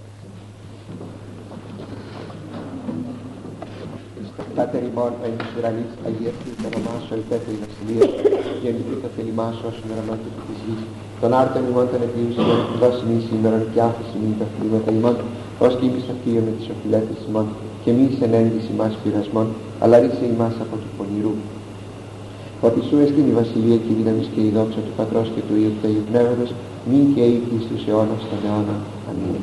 Πάτερ ημών εν της ουρανής, αγιαστεί το όνομά σου, ελπέθερη βασιλεία, γεννηθεί το θέλημά σου ως ημερανό και της γης. Τον άρτον ημών των επιούσιων, δώσει μη σήμερον και άφηση μη τα χρήματα ημών, ως και ήμεις αυτοίω με τις οφειλέτες ημών, και μη εις ενέντης ημάς πειρασμών, αλλά ρίσε ημάς από του πονηρού. Ότι σου εστίν η βασιλεία και η δύναμις και η δόξα του Πατρός και του Υιού και του Αγίου Πνεύματος, μην και ήθη στους αιώνας των αιώνων. Αμήν.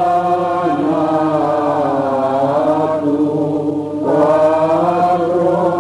Oh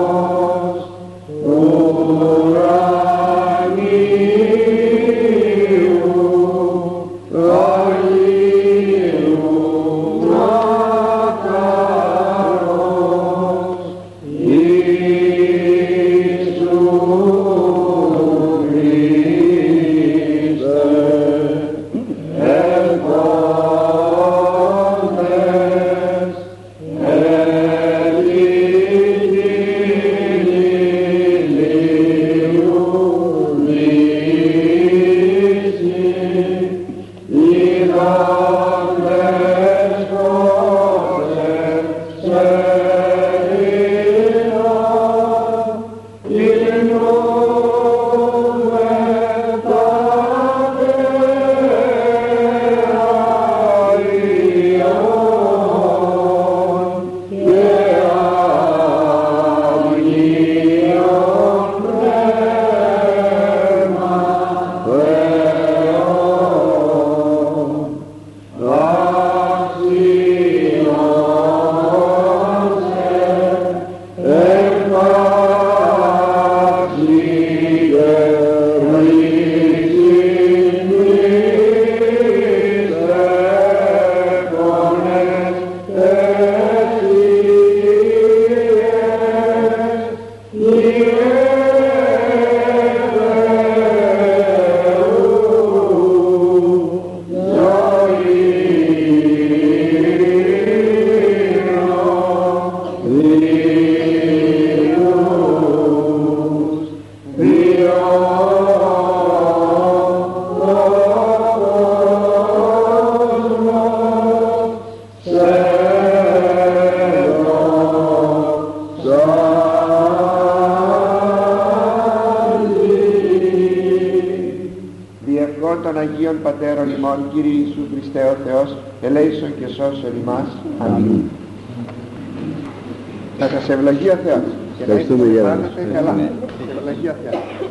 Αγίων Πατέρων ημών, Κύριε Ιησού Χριστέ ο Θεός, ελέησον και σώσον ημάς. Αμήν. Θα σας ευλογεί ο Θεός. Και να είστε καλά. Ευλογεί ο Θεός.